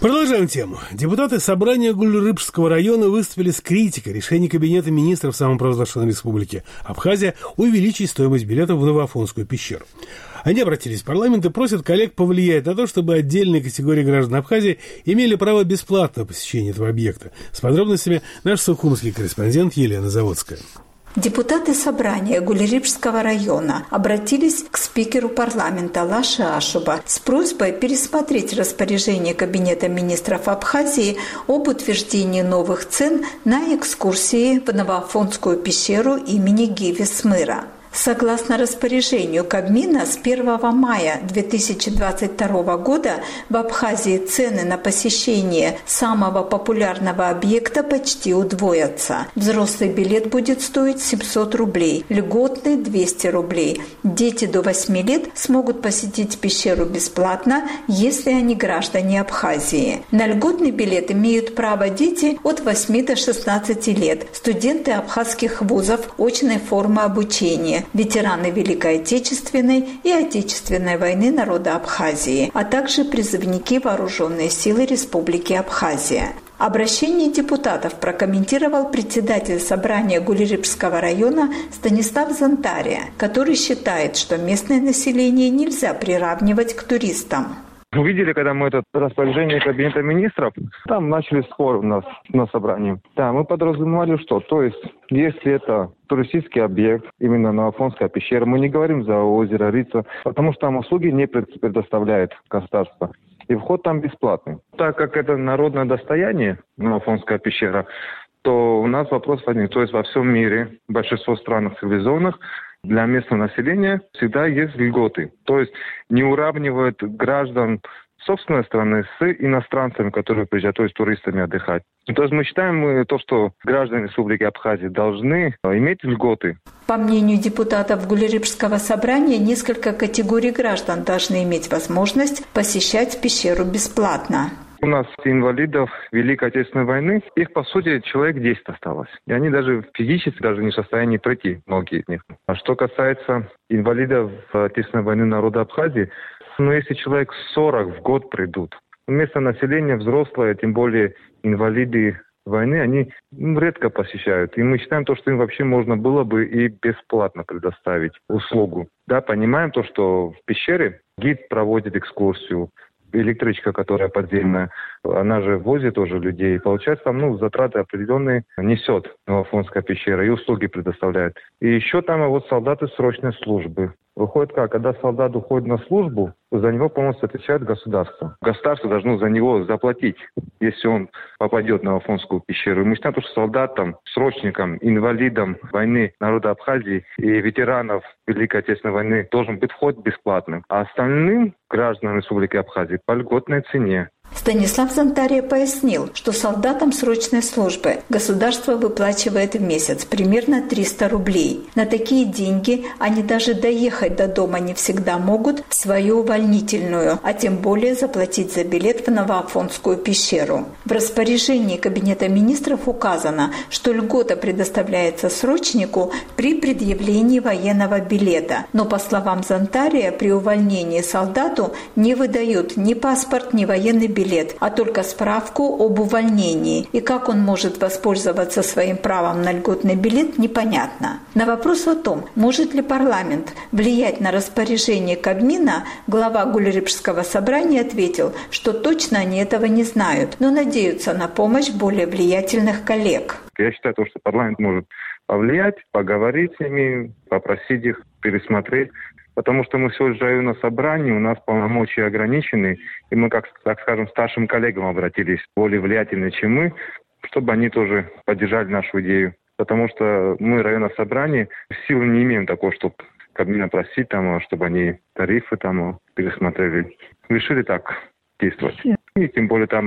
Продолжаем тему. Депутаты собрания Гуль-Рыбского района выступили с критикой решения Кабинета министров самопровозглашенной республики Абхазия увеличить стоимость билетов в Новоафонскую пещеру. Они обратились в парламент и просят коллег повлиять на то, чтобы отдельные категории граждан Абхазии имели право бесплатного посещения этого объекта. С подробностями наш сухумский корреспондент Елена Заводская. Депутаты собрания Гуль-Рыбского района обратились к спикеру парламента Лаше Ашуба с просьбой пересмотреть распоряжение Кабинета министров Абхазии об утверждении новых цен на экскурсии в Новоафонскую пещеру имени Гиви Смыра. Согласно распоряжению Кабмина, с первого мая две тысячи двадцать второго года в Абхазии цены на посещение самого популярного объекта почти удвоятся. Взрослый билет будет стоить семьсот рублей, льготный – двести рублей. Дети до восьми лет смогут посетить пещеру бесплатно, если они граждане Абхазии. На льготный билет имеют право дети от восьми до шестнадцати лет, студенты абхазских вузов очной формы обучения, ветераны Великой Отечественной и Отечественной войны народа Абхазии, а также призывники Вооруженной силы Республики Абхазия. Обращение депутатов прокомментировал председатель собрания Гуль-Рыбского района Станислав Зантария, который считает, что местное население нельзя приравнивать к туристам. Увидели, когда мы это распоряжение Кабинета министров, там начали спор у нас на собрании. Да, мы подразумевали, что, то есть, если это туристический объект, именно Новоафонская пещера, мы не говорим за озеро Рица, потому что там услуги не предоставляет государство. И вход там бесплатный. Так как это народное достояние, Новоафонская пещера, то у нас вопрос возник. То есть во всем мире, в большинстве стран цивилизованных, для местного населения всегда есть льготы. То есть не уравнивают граждан собственной страны с иностранцами, которые приезжают, то есть туристами отдыхать. То есть мы считаем то, что граждане Республики Абхазия должны иметь льготы. По мнению депутатов Гуль-Рыбского собрания, несколько категорий граждан должны иметь возможность посещать пещеру бесплатно. У нас инвалидов Великой Отечественной войны, их, по сути, человек десять осталось. И они даже физически даже не в состоянии пройти, многие из них. А что касается инвалидов Отечественной войны народа Абхазии, ну, если человек сорок в год придут, местное население, взрослое, тем более инвалиды войны, они ну, редко посещают. И мы считаем то, что им вообще можно было бы и бесплатно предоставить услугу. Да, понимаем то, что в пещере гид проводит экскурсию, электричка, которая подземная, она же возит тоже людей. Получается, там, ну, затраты определенные несет Новоафонская пещера и услуги предоставляет. И еще там вот солдаты срочной службы. Выходит как, когда солдат уходит на службу, за него полностью отвечает государство. Государство должно за него заплатить, если он попадет в Новоафонскую пещеру. И мы считаем, что солдатам, срочникам, инвалидам войны народа Абхазии и ветеранов Великой Отечественной войны должен быть вход бесплатным. А остальным гражданам Республики Абхазии по льготной цене. Станислав Зантария пояснил, что солдатам срочной службы государство выплачивает в месяц примерно триста рублей. На такие деньги они даже доехать до дома не всегда могут в свою увольнительную, а тем более заплатить за билет в Новоафонскую пещеру. В распоряжении Кабинета министров указано, что льгота предоставляется срочнику при предъявлении военного билета, но, по словам Зантария, при увольнении солдату не выдают ни паспорт, ни военный билет. билет, а только справку об увольнении. И как он может воспользоваться своим правом на льготный билет, непонятно. На вопрос о том, может ли парламент влиять на распоряжение Кабмина, глава Гуль-Рыбского собрания ответил, что точно они этого не знают, но надеются на помощь более влиятельных коллег. Я считаю, что парламент может повлиять, поговорить с ними, попросить их пересмотреть. Потому что мы всего лишь живем на собрании, у нас полномочия ограничены, и мы, как, так скажем, старшим коллегам обратились, более влиятельные, чем мы, чтобы они тоже поддержали нашу идею. Потому что мы, районное собрание, силы не имеем такого, чтобы Кабмина просить, там, чтобы они тарифы там пересмотрели. Решили так действовать. И тем более там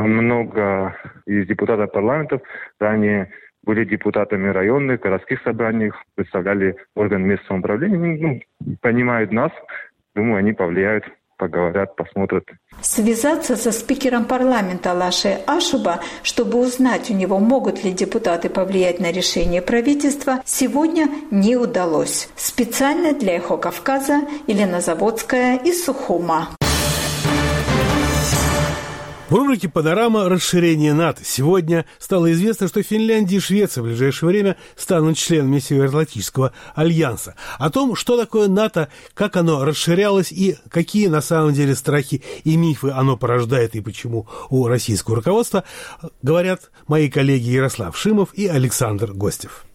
много из депутатов парламентов ранее были депутатами районных, городских собраний, представляли органы местного самоуправления, ну, понимают нас, думаю, они повлияют, поговорят, посмотрят. Связаться со спикером парламента Лаше Ашуба, чтобы узнать у него, могут ли депутаты повлиять на решение правительства, сегодня не удалось. Специально для «Эхо Кавказа» Елена Заводская из Сухума. В рубрике «Панорама. Расширение НАТО» сегодня стало известно, что Финляндия и Швеция в ближайшее время станут членами Североатлантического альянса. О том, что такое НАТО, как оно расширялось и какие на самом деле страхи и мифы оно порождает и почему у российского руководства, говорят мои коллеги Ярослав Шимов и Александр Гостев.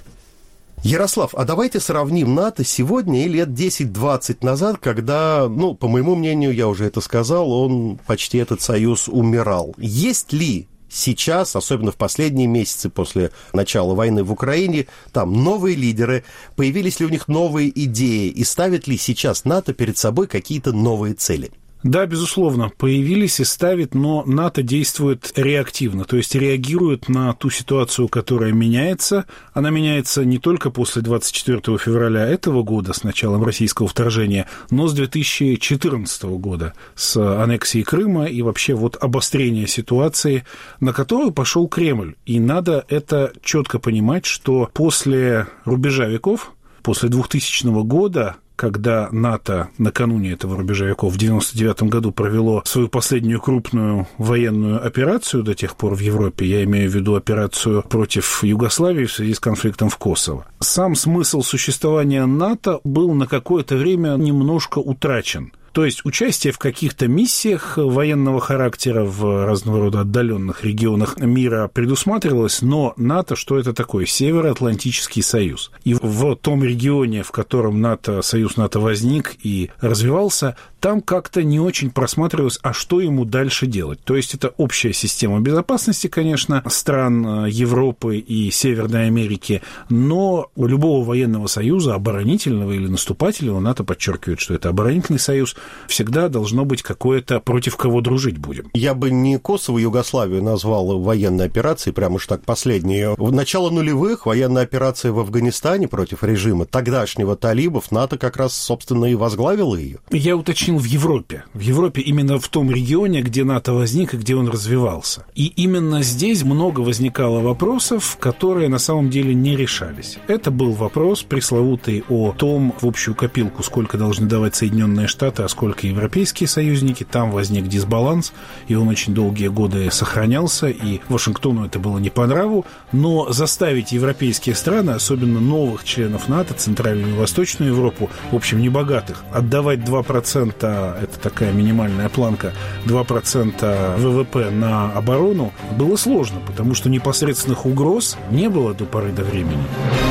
Ярослав, а давайте сравним НАТО сегодня и лет десять-двадцать назад, когда, ну, по моему мнению, я уже это сказал, он почти, этот союз, умирал. Есть ли сейчас, особенно в последние месяцы после начала войны в Украине, там новые лидеры, появились ли у них новые идеи, и ставит ли сейчас НАТО перед собой какие-то новые цели? Да, безусловно, появились и ставит, но НАТО действует реактивно, то есть реагирует на ту ситуацию, которая меняется. Она меняется не только после двадцать четвёртого февраля этого года, с началом российского вторжения, но с две тысячи четырнадцатого года, с аннексией Крыма и вообще вот обострения ситуации, на которую пошел Кремль. И надо это четко понимать, что после рубежа веков, после двухтысячного года, когда НАТО накануне этого рубежа веков в девяносто девятом году провело свою последнюю крупную военную операцию до тех пор в Европе, я имею в виду операцию против Югославии в связи с конфликтом в Косово. Сам смысл существования НАТО был на какое-то время немножко утрачен. То есть участие в каких-то миссиях военного характера в разного рода отдаленных регионах мира предусматривалось, но НАТО, что это такое? Североатлантический союз. И в том регионе, в котором НАТО, союз НАТО возник и развивался, там как-то не очень просматривалось, а что ему дальше делать. То есть это общая система безопасности, конечно, стран Европы и Северной Америки, но у любого военного союза, оборонительного или наступательного, НАТО подчеркивает, что это оборонительный союз, всегда должно быть какое-то против кого дружить будем. Я бы не Косово, Югославию назвал военной операцией, прямо уж так последние. В начало нулевых военная операция в Афганистане против режима тогдашнего талибов, НАТО как раз, собственно, и возглавило ее. Я уточнил в Европе. В Европе именно в том регионе, где НАТО возник и где он развивался. И именно здесь много возникало вопросов, которые на самом деле не решались. Это был вопрос пресловутый о том, в общую копилку, сколько должны давать Соединенные Штаты, а сколько европейские союзники. Там возник дисбаланс, и он очень долгие годы сохранялся, и Вашингтону это было не по нраву. Но заставить европейские страны, особенно новых членов НАТО, Центральную и Восточную Европу, в общем, небогатых, отдавать два процента, это такая минимальная планка, два процента ВВП на оборону, было сложно, потому что непосредственных угроз не было до поры до времени.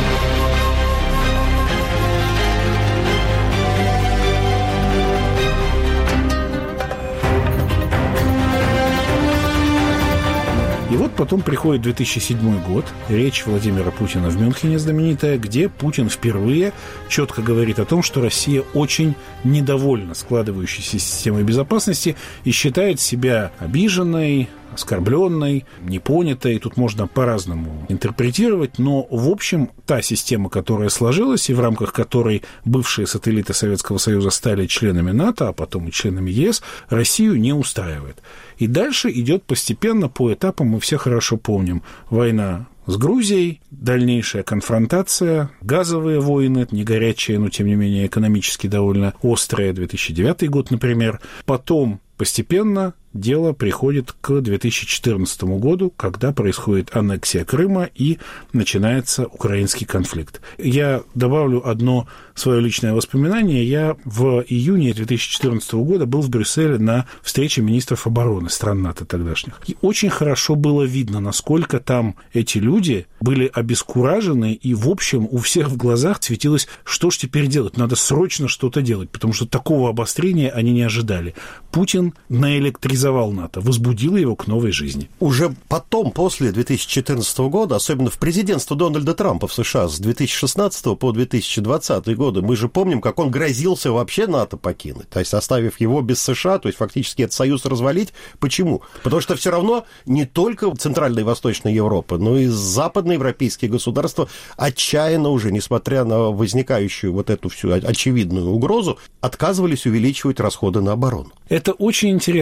И вот потом приходит две тысячи седьмой год, речь Владимира Путина в Мюнхене знаменитая, где Путин впервые четко говорит о том, что Россия очень недовольна складывающейся системой безопасности и считает себя обиженной, оскорбленной, непонятой. Тут можно по-разному интерпретировать, но, в общем, та система, которая сложилась, и в рамках которой бывшие сателлиты Советского Союза стали членами НАТО, а потом и членами ЕС, Россию не устраивает. И дальше идет постепенно, по этапам, мы все хорошо помним, война с Грузией, дальнейшая конфронтация, газовые войны, не горячие, но, тем не менее, экономически довольно острые, две тысячи девятый год, например. Потом постепенно дело приходит к две тысячи четырнадцатому году, когда происходит аннексия Крыма и начинается украинский конфликт. Я добавлю одно свое личное воспоминание. Я в июне две тысячи четырнадцатого года был в Брюсселе на встрече министров обороны стран НАТО тогдашних. И очень хорошо было видно, насколько там эти люди были обескуражены, и, в общем, у всех в глазах светилось, что ж теперь делать, надо срочно что-то делать, потому что такого обострения они не ожидали. Путин наэлектризовал НАТО, возбудил его к новой жизни. Уже потом, после две тысячи четырнадцатого года, особенно в президентство Дональда Трампа в США с две тысячи шестнадцатого по две тысячи двадцатый годы, мы же помним, как он грозился вообще НАТО покинуть, то есть оставив его без США, то есть фактически этот союз развалить. Почему? Потому что все равно не только Центральная и Восточная Европа, но и западноевропейские государства отчаянно уже, несмотря на возникающую вот эту всю очевидную угрозу, отказывались увеличивать расходы на оборону. Это очень интересно. На самом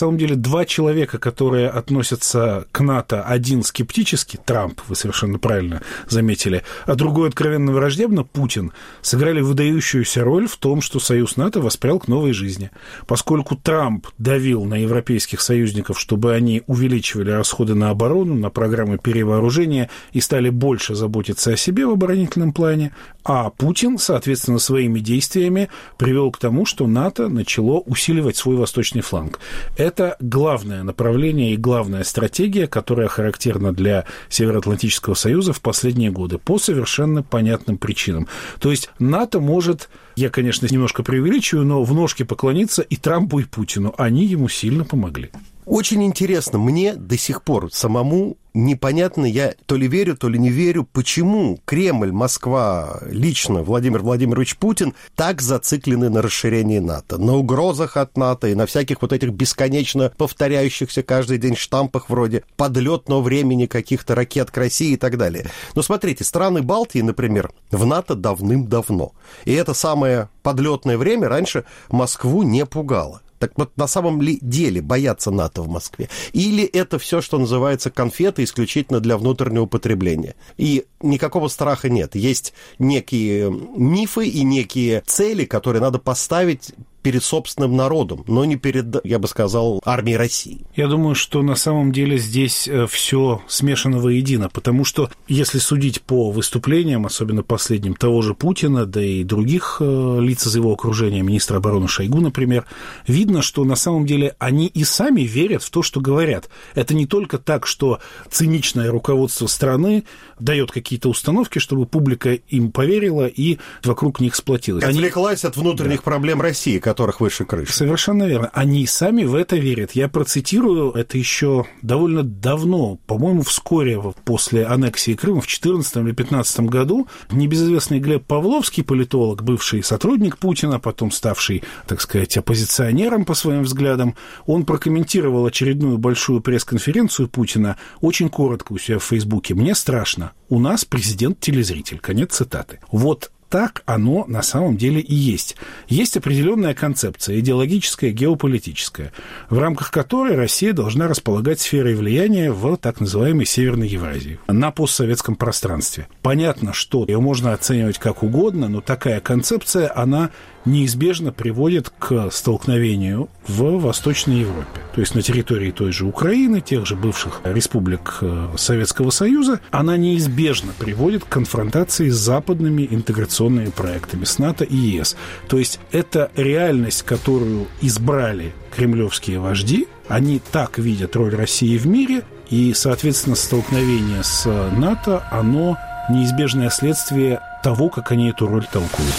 самом деле два человека, которые относятся к НАТО, один скептически, Трамп, вы совершенно правильно заметили, а другой откровенно враждебно, Путин, сыграли выдающуюся роль в том, что союз НАТО воспрял к новой жизни. Поскольку Трамп давил на европейских союзников, чтобы они увеличивали расходы на оборону, на программы перевооружения и стали больше заботиться о себе в оборонительном плане, а Путин, соответственно, своими действиями привел к тому, что НАТО начало усиливать свой восточный фланг. Это главное направление и главная стратегия, которая характерна для Североатлантического союза в последние годы по совершенно понятным причинам. То есть НАТО может, я, конечно, немножко преувеличиваю, но в ножки поклониться и Трампу, и Путину. Они ему сильно помогли. Очень интересно, мне до сих пор самому непонятно, я то ли верю, то ли не верю, почему Кремль, Москва, лично Владимир Владимирович Путин так зациклены на расширении НАТО, на угрозах от НАТО и на всяких вот этих бесконечно повторяющихся каждый день штампах вроде подлетного времени каких-то ракет к России и так далее. Но смотрите, страны Балтии, например, в НАТО давным-давно. И это самое подлетное время раньше Москву не пугало. Так вот, на самом ли деле боятся НАТО в Москве? Или это все, что называется, конфеты исключительно для внутреннего потребления? И никакого страха нет. Есть некие мифы и некие цели, которые надо поставить перед собственным народом, но не перед, я бы сказал, армией России. Я думаю, что на самом деле здесь все смешано воедино, потому что, если судить по выступлениям, особенно последним, того же Путина, да и других лиц из его окружения, министра обороны Шойгу, например, видно, что на самом деле они и сами верят в то, что говорят. Это не только так, что циничное руководство страны дает какие-то установки, чтобы публика им поверила и вокруг них сплотилась. Отвлеклась от внутренних да. проблем России, которых выше крыши. Совершенно верно. Они сами в это верят. Я процитирую, это еще довольно давно, по-моему, вскоре после аннексии Крыма в две тысячи четырнадцатом или две тысячи пятнадцатом году небезызвестный Глеб Павловский, политолог, бывший сотрудник Путина, потом ставший, так сказать, оппозиционером по своим взглядам, он прокомментировал очередную большую пресс-конференцию Путина очень коротко у себя в Фейсбуке. «Мне страшно. У нас президент-телезритель». Конец цитаты. Вот так оно на самом деле и есть. Есть определенная концепция, идеологическая, геополитическая, в рамках которой Россия должна располагать сферой влияния в так называемой Северной Евразии, на постсоветском пространстве. Понятно, что ее можно оценивать как угодно, но такая концепция, она неизбежно приводит к столкновению в Восточной Европе. То есть на территории той же Украины, тех же бывших республик Советского Союза, она неизбежно приводит к конфронтации с западными интеграционными проектами, с НАТО и ЕС. То есть это реальность, которую избрали кремлевские вожди, они так видят роль России в мире, и, соответственно, столкновение с НАТО, оно неизбежное следствие того, как они эту роль толкуют.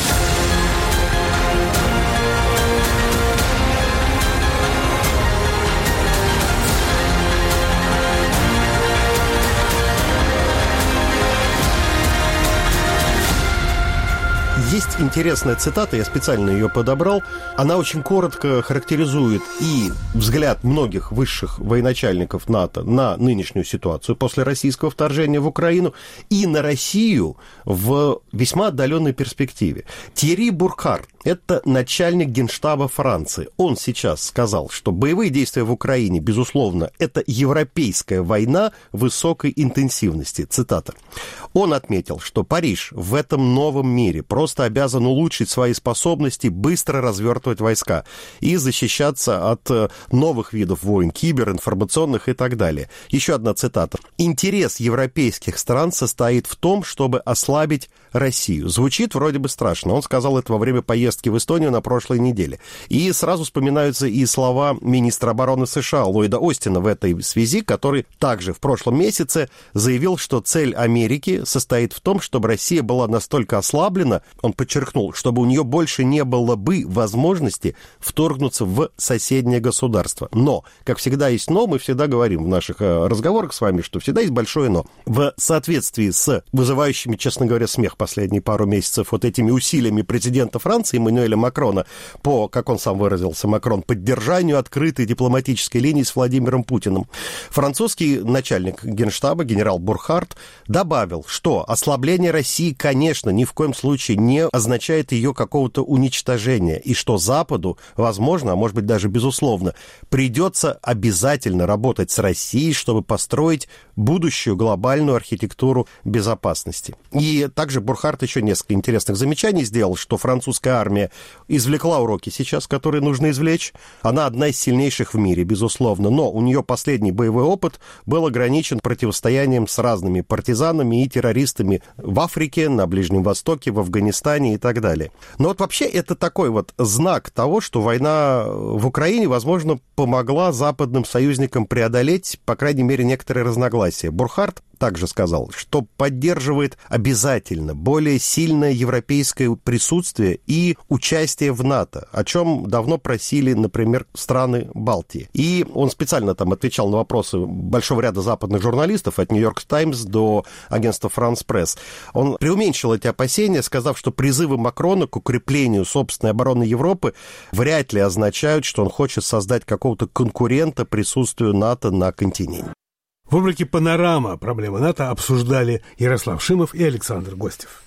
Есть интересная цитата, я специально ее подобрал. Она очень коротко характеризует и взгляд многих высших военачальников НАТО на нынешнюю ситуацию после российского вторжения в Украину и на Россию в весьма отдаленной перспективе. Тьерри Буркхарт, это начальник Генштаба Франции. Он сейчас сказал, что боевые действия в Украине, безусловно, это европейская война высокой интенсивности. Цитата. Он отметил, что Париж в этом новом мире просто обязан улучшить свои способности быстро развертывать войска и защищаться от новых видов войн, киберинформационных и так далее. Еще одна цитата. «Интерес европейских стран состоит в том, чтобы ослабить Россию». Звучит вроде бы страшно. Он сказал это во время поездки в Эстонию на прошлой неделе. И сразу вспоминаются и слова министра обороны США Ллойда Остина в этой связи, который также в прошлом месяце заявил, что цель Америки состоит в том, чтобы Россия была настолько ослаблена, он подчеркнул, чтобы у нее больше не было бы возможности вторгнуться в соседнее государство. Но, как всегда есть но, мы всегда говорим в наших разговорах с вами, что всегда есть большое но. В соответствии с вызывающими, честно говоря, смех последние пару месяцев вот этими усилиями президента Франции Эммануэля Макрона по, как он сам выразился, Макрон, поддержанию открытой дипломатической линии с Владимиром Путиным. Французский начальник Генштаба, генерал Бурхард, добавил, что ослабление России, конечно, ни в коем случае не означает ее какого-то уничтожения, и что Западу, возможно, а может быть даже безусловно, придется обязательно работать с Россией, чтобы построить будущую глобальную архитектуру безопасности. И также Бурхард еще несколько интересных замечаний сделал, что французская армия извлекла уроки сейчас, которые нужно извлечь. Она одна из сильнейших в мире, безусловно, но у нее последний боевой опыт был ограничен противостоянием с разными партизанами и террористами в Африке, на Ближнем Востоке, в Афганистане и так далее. Но вот вообще это такой вот знак того, что война в Украине, возможно, помогла западным союзникам преодолеть, по крайней мере, некоторые разногласия. Бурхард также сказал, что поддерживает обязательно более сильное европейское присутствие и участие в НАТО, о чем давно просили, например, страны Балтии. И он специально там отвечал на вопросы большого ряда западных журналистов, от Нью-Йорк Таймс до агентства France Press. Он преуменьшил эти опасения, сказав, что призывы Макрона к укреплению собственной обороны Европы вряд ли означают, что он хочет создать какого-то конкурента присутствию НАТО на континенте. В рубрике «Панорама. Проблемы НАТО» обсуждали Ярослав Шимов и Александр Гостев.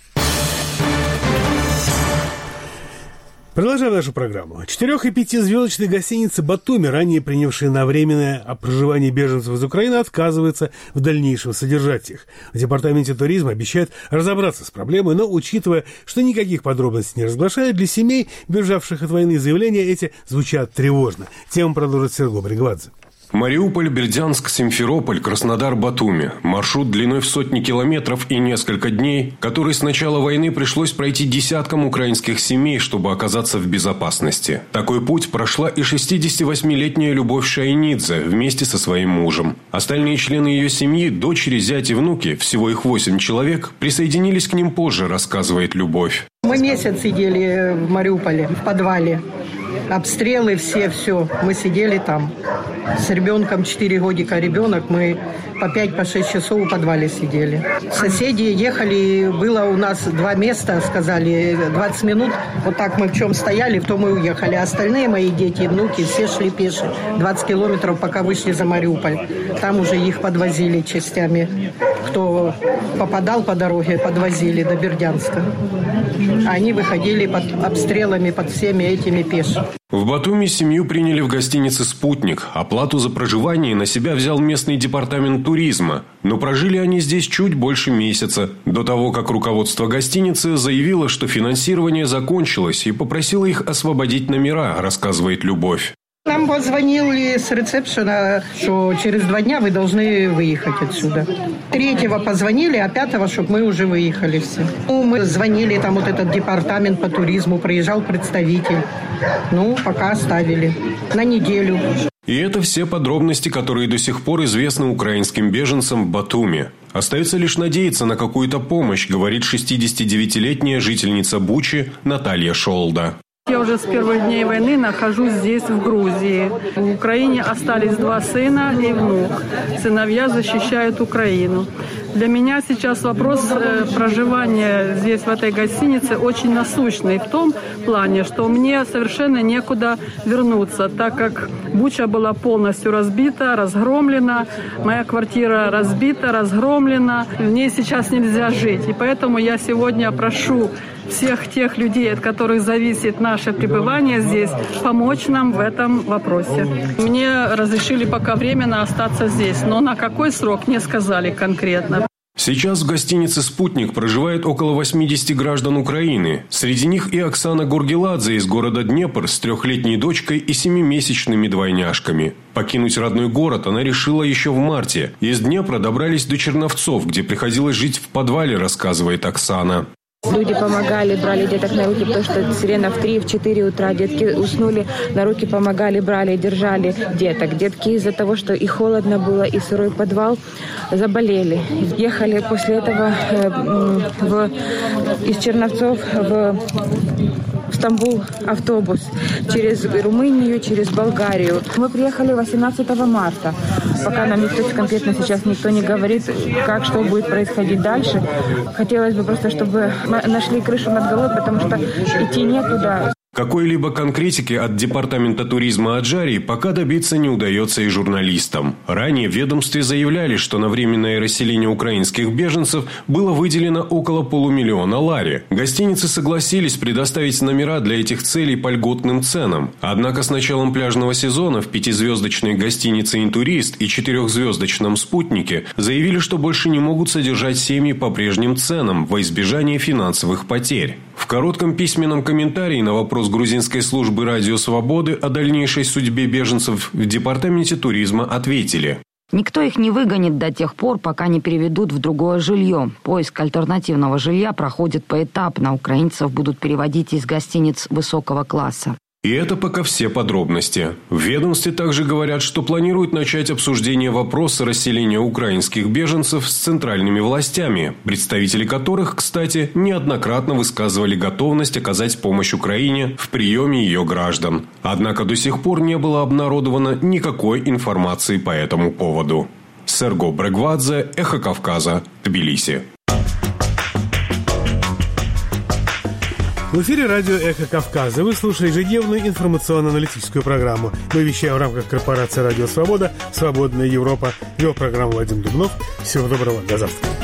Продолжаем нашу программу. Четырех- и пятизвездочные гостиницы Батуми, ранее принявшие на временное проживание беженцев из Украины, отказываются в дальнейшем содержать их. В Департаменте туризма обещают разобраться с проблемой, но, учитывая, что никаких подробностей не разглашают, для семей, бежавших от войны, заявления эти звучат тревожно. Тему продолжит Серго Бригвадзе. Мариуполь, Бердянск, Симферополь, Краснодар, Батуми. Маршрут длиной в сотни километров и несколько дней, который с начала войны пришлось пройти десяткам украинских семей, чтобы оказаться в безопасности. Такой путь прошла и шестидесятивосьмилетняя Любовь Шайнидзе вместе со своим мужем. Остальные члены ее семьи, дочери, зять и внуки, всего их восемь человек, присоединились к ним позже, рассказывает Любовь. Мы месяц сидели в Мариуполе, в подвале. Обстрелы все, все. Мы сидели там. С ребенком, четыре годика ребенок, мы по пять, по шесть часов в подвале сидели. Соседи ехали, было у нас два места, сказали, двадцать минут. Вот так мы в чем стояли, в том и уехали. Остальные мои дети и внуки все шли пеши. двадцать километров, пока вышли за Мариуполь. Там уже их подвозили частями. Кто попадал по дороге, подвозили до Бердянска. Они выходили под обстрелами, под всеми этими пеши. В Батуми семью приняли в гостинице «Спутник». Оплату за проживание на себя взял местный департамент туризма. Но прожили они здесь чуть больше месяца. До того, как руководство гостиницы заявило, что финансирование закончилось и попросило их освободить номера, рассказывает Любовь. Нам позвонили с ресепшена, что через два дня вы должны выехать отсюда. Третьего позвонили, а пятого, чтобы мы уже выехали все. Ну, мы звонили, там вот этот департамент по туризму, приезжал представитель. Ну, пока оставили. На неделю. И это все подробности, которые до сих пор известны украинским беженцам в Батуми. Остается лишь надеяться на какую-то помощь, говорит шестидесятидевятилетняя жительница Бучи Наталья Шолда. Я уже с первых дней войны нахожусь здесь, в Грузии. В Украине остались два сына и внук. Сыновья защищают Украину. Для меня сейчас вопрос проживания здесь, в этой гостинице, очень насущный. В том плане, что мне совершенно некуда вернуться, так как Буча была полностью разбита, разгромлена. Моя квартира разбита, разгромлена. В ней сейчас нельзя жить. И поэтому я сегодня прошу всех тех людей, от которых зависит наше пребывание здесь, помочь нам в этом вопросе. Мне разрешили пока временно остаться здесь, но на какой срок не сказали конкретно. Сейчас в гостинице «Спутник» проживает около восьмидесяти граждан Украины. Среди них и Оксана Гургеладзе из города Днепр с трехлетней дочкой и семимесячными двойняшками. Покинуть родной город она решила еще в марте. Из Днепра добрались до Черновцов, где приходилось жить в подвале, рассказывает Оксана. Люди помогали, брали деток на руки, потому что сирена в три-четыре утра. Детки уснули, на руки помогали, брали, держали деток. Детки из-за того, что и холодно было, и сырой подвал, заболели. Ехали после этого э, в, из Черновцов в, в Стамбул автобус через Румынию, через Болгарию. Мы приехали восемнадцатого марта. Пока нам никто конкретно сейчас никто не говорит, как, что будет происходить дальше. Хотелось бы просто, чтобы мы нашли крышу над головой, потому что идти некуда. Какой-либо конкретики от Департамента туризма Аджарии пока добиться не удается и журналистам. Ранее в ведомстве заявляли, что на временное расселение украинских беженцев было выделено около полумиллиона лари. Гостиницы согласились предоставить номера для этих целей по льготным ценам. Однако с началом пляжного сезона в пятизвездочной гостинице «Интурист» и четырехзвездочном «Спутнике» заявили, что больше не могут содержать семьи по прежним ценам во избежание финансовых потерь. В коротком письменном комментарии на вопрос грузинской службы «Радио Свободы» о дальнейшей судьбе беженцев в Департаменте туризма ответили. Никто их не выгонит до тех пор, пока не переведут в другое жилье. Поиск альтернативного жилья проходит поэтапно. Украинцев будут переводить из гостиниц высокого класса. И это пока все подробности. В ведомстве также говорят, что планируют начать обсуждение вопроса расселения украинских беженцев с центральными властями, представители которых, кстати, неоднократно высказывали готовность оказать помощь Украине в приеме ее граждан. Однако до сих пор не было обнародовано никакой информации по этому поводу. Серго Брегвадзе, Эхо Кавказа, Тбилиси. В эфире радио «Эхо Кавказа». Вы слушаете ежедневную информационно-аналитическую программу. Мы вещаем в рамках корпорации «Радио Свобода», «Свободная Европа». Вел программу Вадим Дубнов. Всего доброго. До завтра.